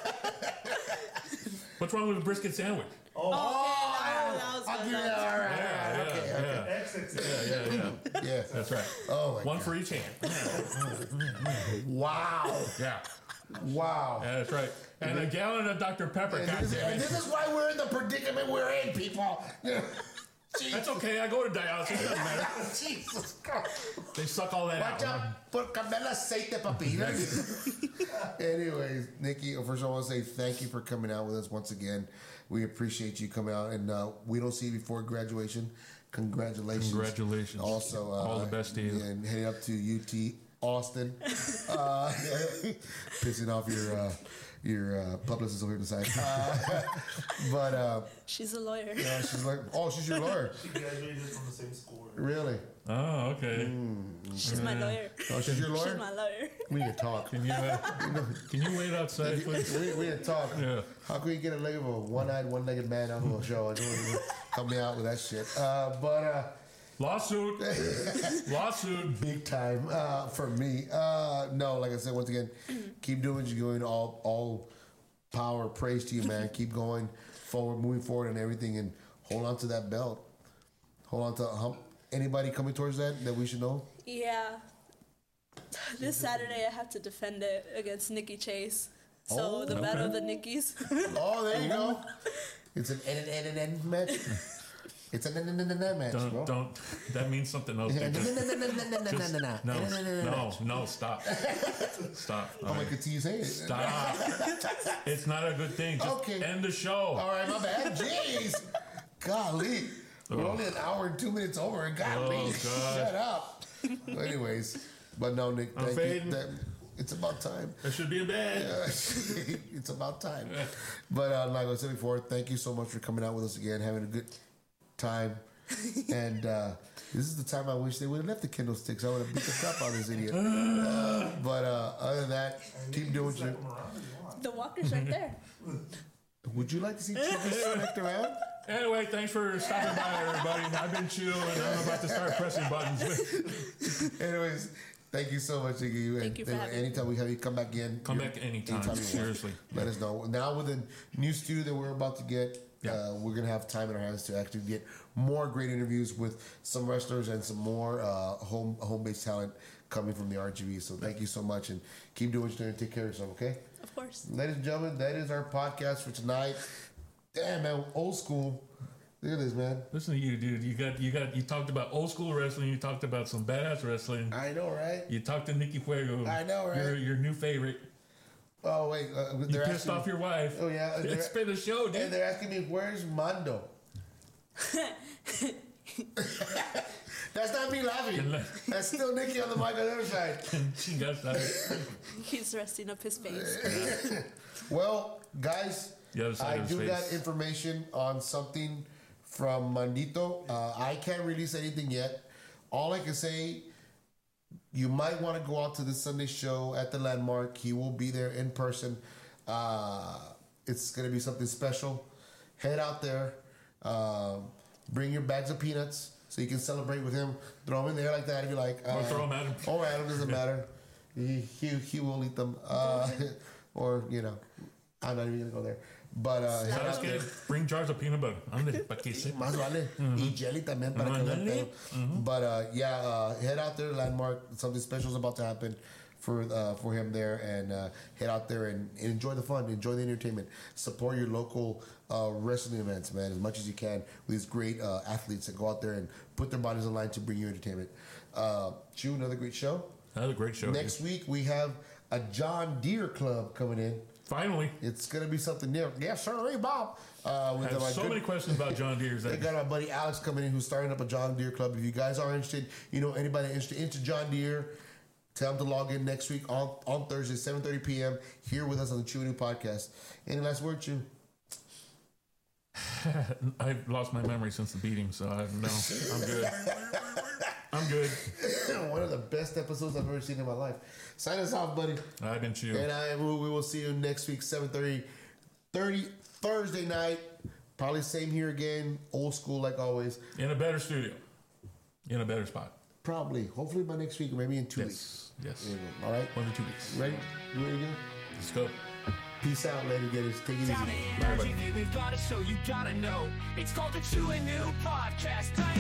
B: what's wrong with a brisket sandwich?
E: Oh,
A: Oh,
D: that was
A: I'll
D: good.
A: give you
D: That
A: that. All right.
B: Yeah,
A: all right. Okay,
B: yeah,
A: okay.
B: yeah.
E: X X L.
B: Yeah, yeah, yeah.
A: Yeah.
B: That's right.
A: Oh, my
B: One
A: God.
B: for each hand.
A: Wow.
B: Yeah.
A: Wow.
B: Yeah, that's right. And a gallon of Doctor Pepper.
A: And
B: God
A: this,
B: damn
A: and
B: it.
A: this is why we're in the predicament we're in, people.
B: That's okay. I go to dialysis. It doesn't matter.
A: Jesus Christ.
B: They suck all that
A: Watch
B: out.
A: out for Camela aceite, papi. Anyways, Nikki, first of all, I want to say thank you for coming out with us once again. We appreciate you coming out, and uh, we don't see you before graduation. Congratulations.
B: Congratulations.
A: Also, uh,
B: All the best to you.
A: And heading up to U T Austin. uh, pissing off your uh, your uh, publicist over here on the side. Uh, but, uh,
D: She's a lawyer.
A: yeah, she's like, oh, she's your lawyer.
E: She graduated from the same school.
A: Really?
B: Oh, okay.
D: She's my lawyer.
A: Oh, she's your
D: She's
A: lawyer?
D: my lawyer.
A: We need to talk.
B: Can you, uh, can you wait outside, please?
A: we, we need to talk.
B: Yeah.
A: How can you get a leg of a one-eyed, one-legged man on the show? I just want to help me out with that shit. Uh, but uh,
B: Lawsuit. Lawsuit.
A: big time uh, for me. Uh, no, like I said, once again, keep doing what you're doing. All, all power, praise to you, man. Keep going forward, moving forward, and everything, and hold on to that belt. Hold on to hump. Anybody coming towards that that we should know?
D: Yeah. This Saturday I have to defend it against Nikki Chase. So
A: Oh,
D: the
B: okay.
D: battle of the Nickies.
A: Oh, there you go. It's an N N N N match. It's an N N N N match, bro.
B: Don't, don't. That means something else.
A: No,
B: Just-
A: no, no, no, no, no,
B: just-
A: no, no,
B: no, no, no, stop. Stop.
A: Oh,
B: All
A: I
B: right.
A: could see you say it.
B: Stop. It's not a good thing. Just
A: Okay.
B: end the show.
A: All right, my bad. Jeez. Golly. We're only an hour and two minutes over. And golly.
B: Oh, God.
A: Shut up. Well, anyways, but no, Nick,
B: I'm
A: thank you.
B: fading.
A: That, it's about time.
B: It should be in bed.
A: Uh, it's about time. But uh, like I said before, thank you so much for coming out with us again, having a good time. And uh, this is the time I wish they would have left the Kindle sticks. I would have beat the crap out of this idiot. Uh, but uh, other than that, keep doing what you.
D: The walker's right there.
A: Would you like to see Chippy smacked around?
B: Anyway, thanks for stopping by, everybody. I've been Chew, and I'm about to start pressing buttons.
A: Anyways, thank you so much, Iggy.
D: Thank
A: and,
D: you for
A: and
D: having
A: anytime we have you come back in,
B: Come
A: you're-
B: back anytime.
A: you want.
B: Seriously.
A: Let us know. Now with the new studio that we're about to get,
B: Yeah.
A: uh, we're gonna have time in our hands to actually get more great interviews with some wrestlers and some more uh, home home based talent coming from the R G B. So thank you so much, and keep doing what you're doing. Take care of yourself, okay?
D: Of course.
A: Ladies and gentlemen, that is our podcast for tonight. Damn, man, old school. Look at this, man.
B: Listen to you, dude. You got, you got, you talked about old school wrestling. You talked about some badass wrestling.
A: I know, right?
B: You talked to Nikki Fuego.
A: I know, right?
B: Your, your new favorite.
A: Oh wait, uh,
B: You
A: they're
B: pissed
A: asking,
B: off your wife.
A: Oh yeah, they're-
B: It's been a show, dude.
A: and they're asking me, "Where's Mando?" That's not me laughing. That's still Nikki on the mic on the other side.
B: She got started.
D: He's resting up his face.
A: Well, guys,
B: The other side
A: I
B: of his
A: do
B: face.
A: got information on something from Mandito. Uh, I can't release anything yet. All I can say, you might want to go out to the Sunday show at the Landmark. He will be there in person. Uh, it's going to be something special. Head out there. Uh, bring your bags of peanuts so you can celebrate with him. Throw them in there like that if you like.
B: Or
A: Uh,
B: throw 'em at him.
A: Or at him, doesn't matter. He, he, he will eat them. Uh, or, you know, I'm not even going to go there. But uh, head
B: ¿Sabes
A: out
B: qué?
A: there.
B: Bring jars of peanut butter. Ándale, para que sepa.
A: Más vale. Y jelly también para que
B: Ándale.
A: vean pedo. But uh, yeah, uh, head out there, Landmark. Something special is about to happen for uh, for him there, and uh, head out there and, and enjoy the fun, enjoy the entertainment, support your local uh, wrestling events, man, as much as you can with these great uh, athletes that go out there and put their bodies on line to bring you entertainment. Uh, Chew, another great show.
B: Another great show.
A: Next week we have a John Deere Club coming in.
B: Finally.
A: It's gonna be something new. Yes, sir, hey, Bob. Uh,
B: I
A: with
B: have
A: my
B: so
A: good-
B: many questions about John Deere's.
A: They got our buddy Alex coming in who's starting up a John Deere club. If you guys are interested, you know anybody interested into John Deere, tell them to log in next week on, on Thursday, seven thirty p.m. here with us on the Chew and New podcast. Any last word, Chew?
B: I've lost my memory since the beating, so I no, I'm good. I'm I'm good.
A: One of the best episodes I've ever seen in my life. Sign us off, buddy.
B: I've been chill.
A: And I, we will see you next week, seven thirty, thirty Thursday night. Probably same here again. Old school like always.
B: In a better studio. In a better spot.
A: Probably. Hopefully by next week, or maybe in two
B: yes.
A: weeks.
B: Yes.
A: Yeah, all right.
B: One to two weeks.
A: Ready? You ready to go?
B: Let's go.
A: Peace out, later, getters. Take it easy.
C: Down in everything we've got to show you gotta know. It's called the Chewing New Podcast.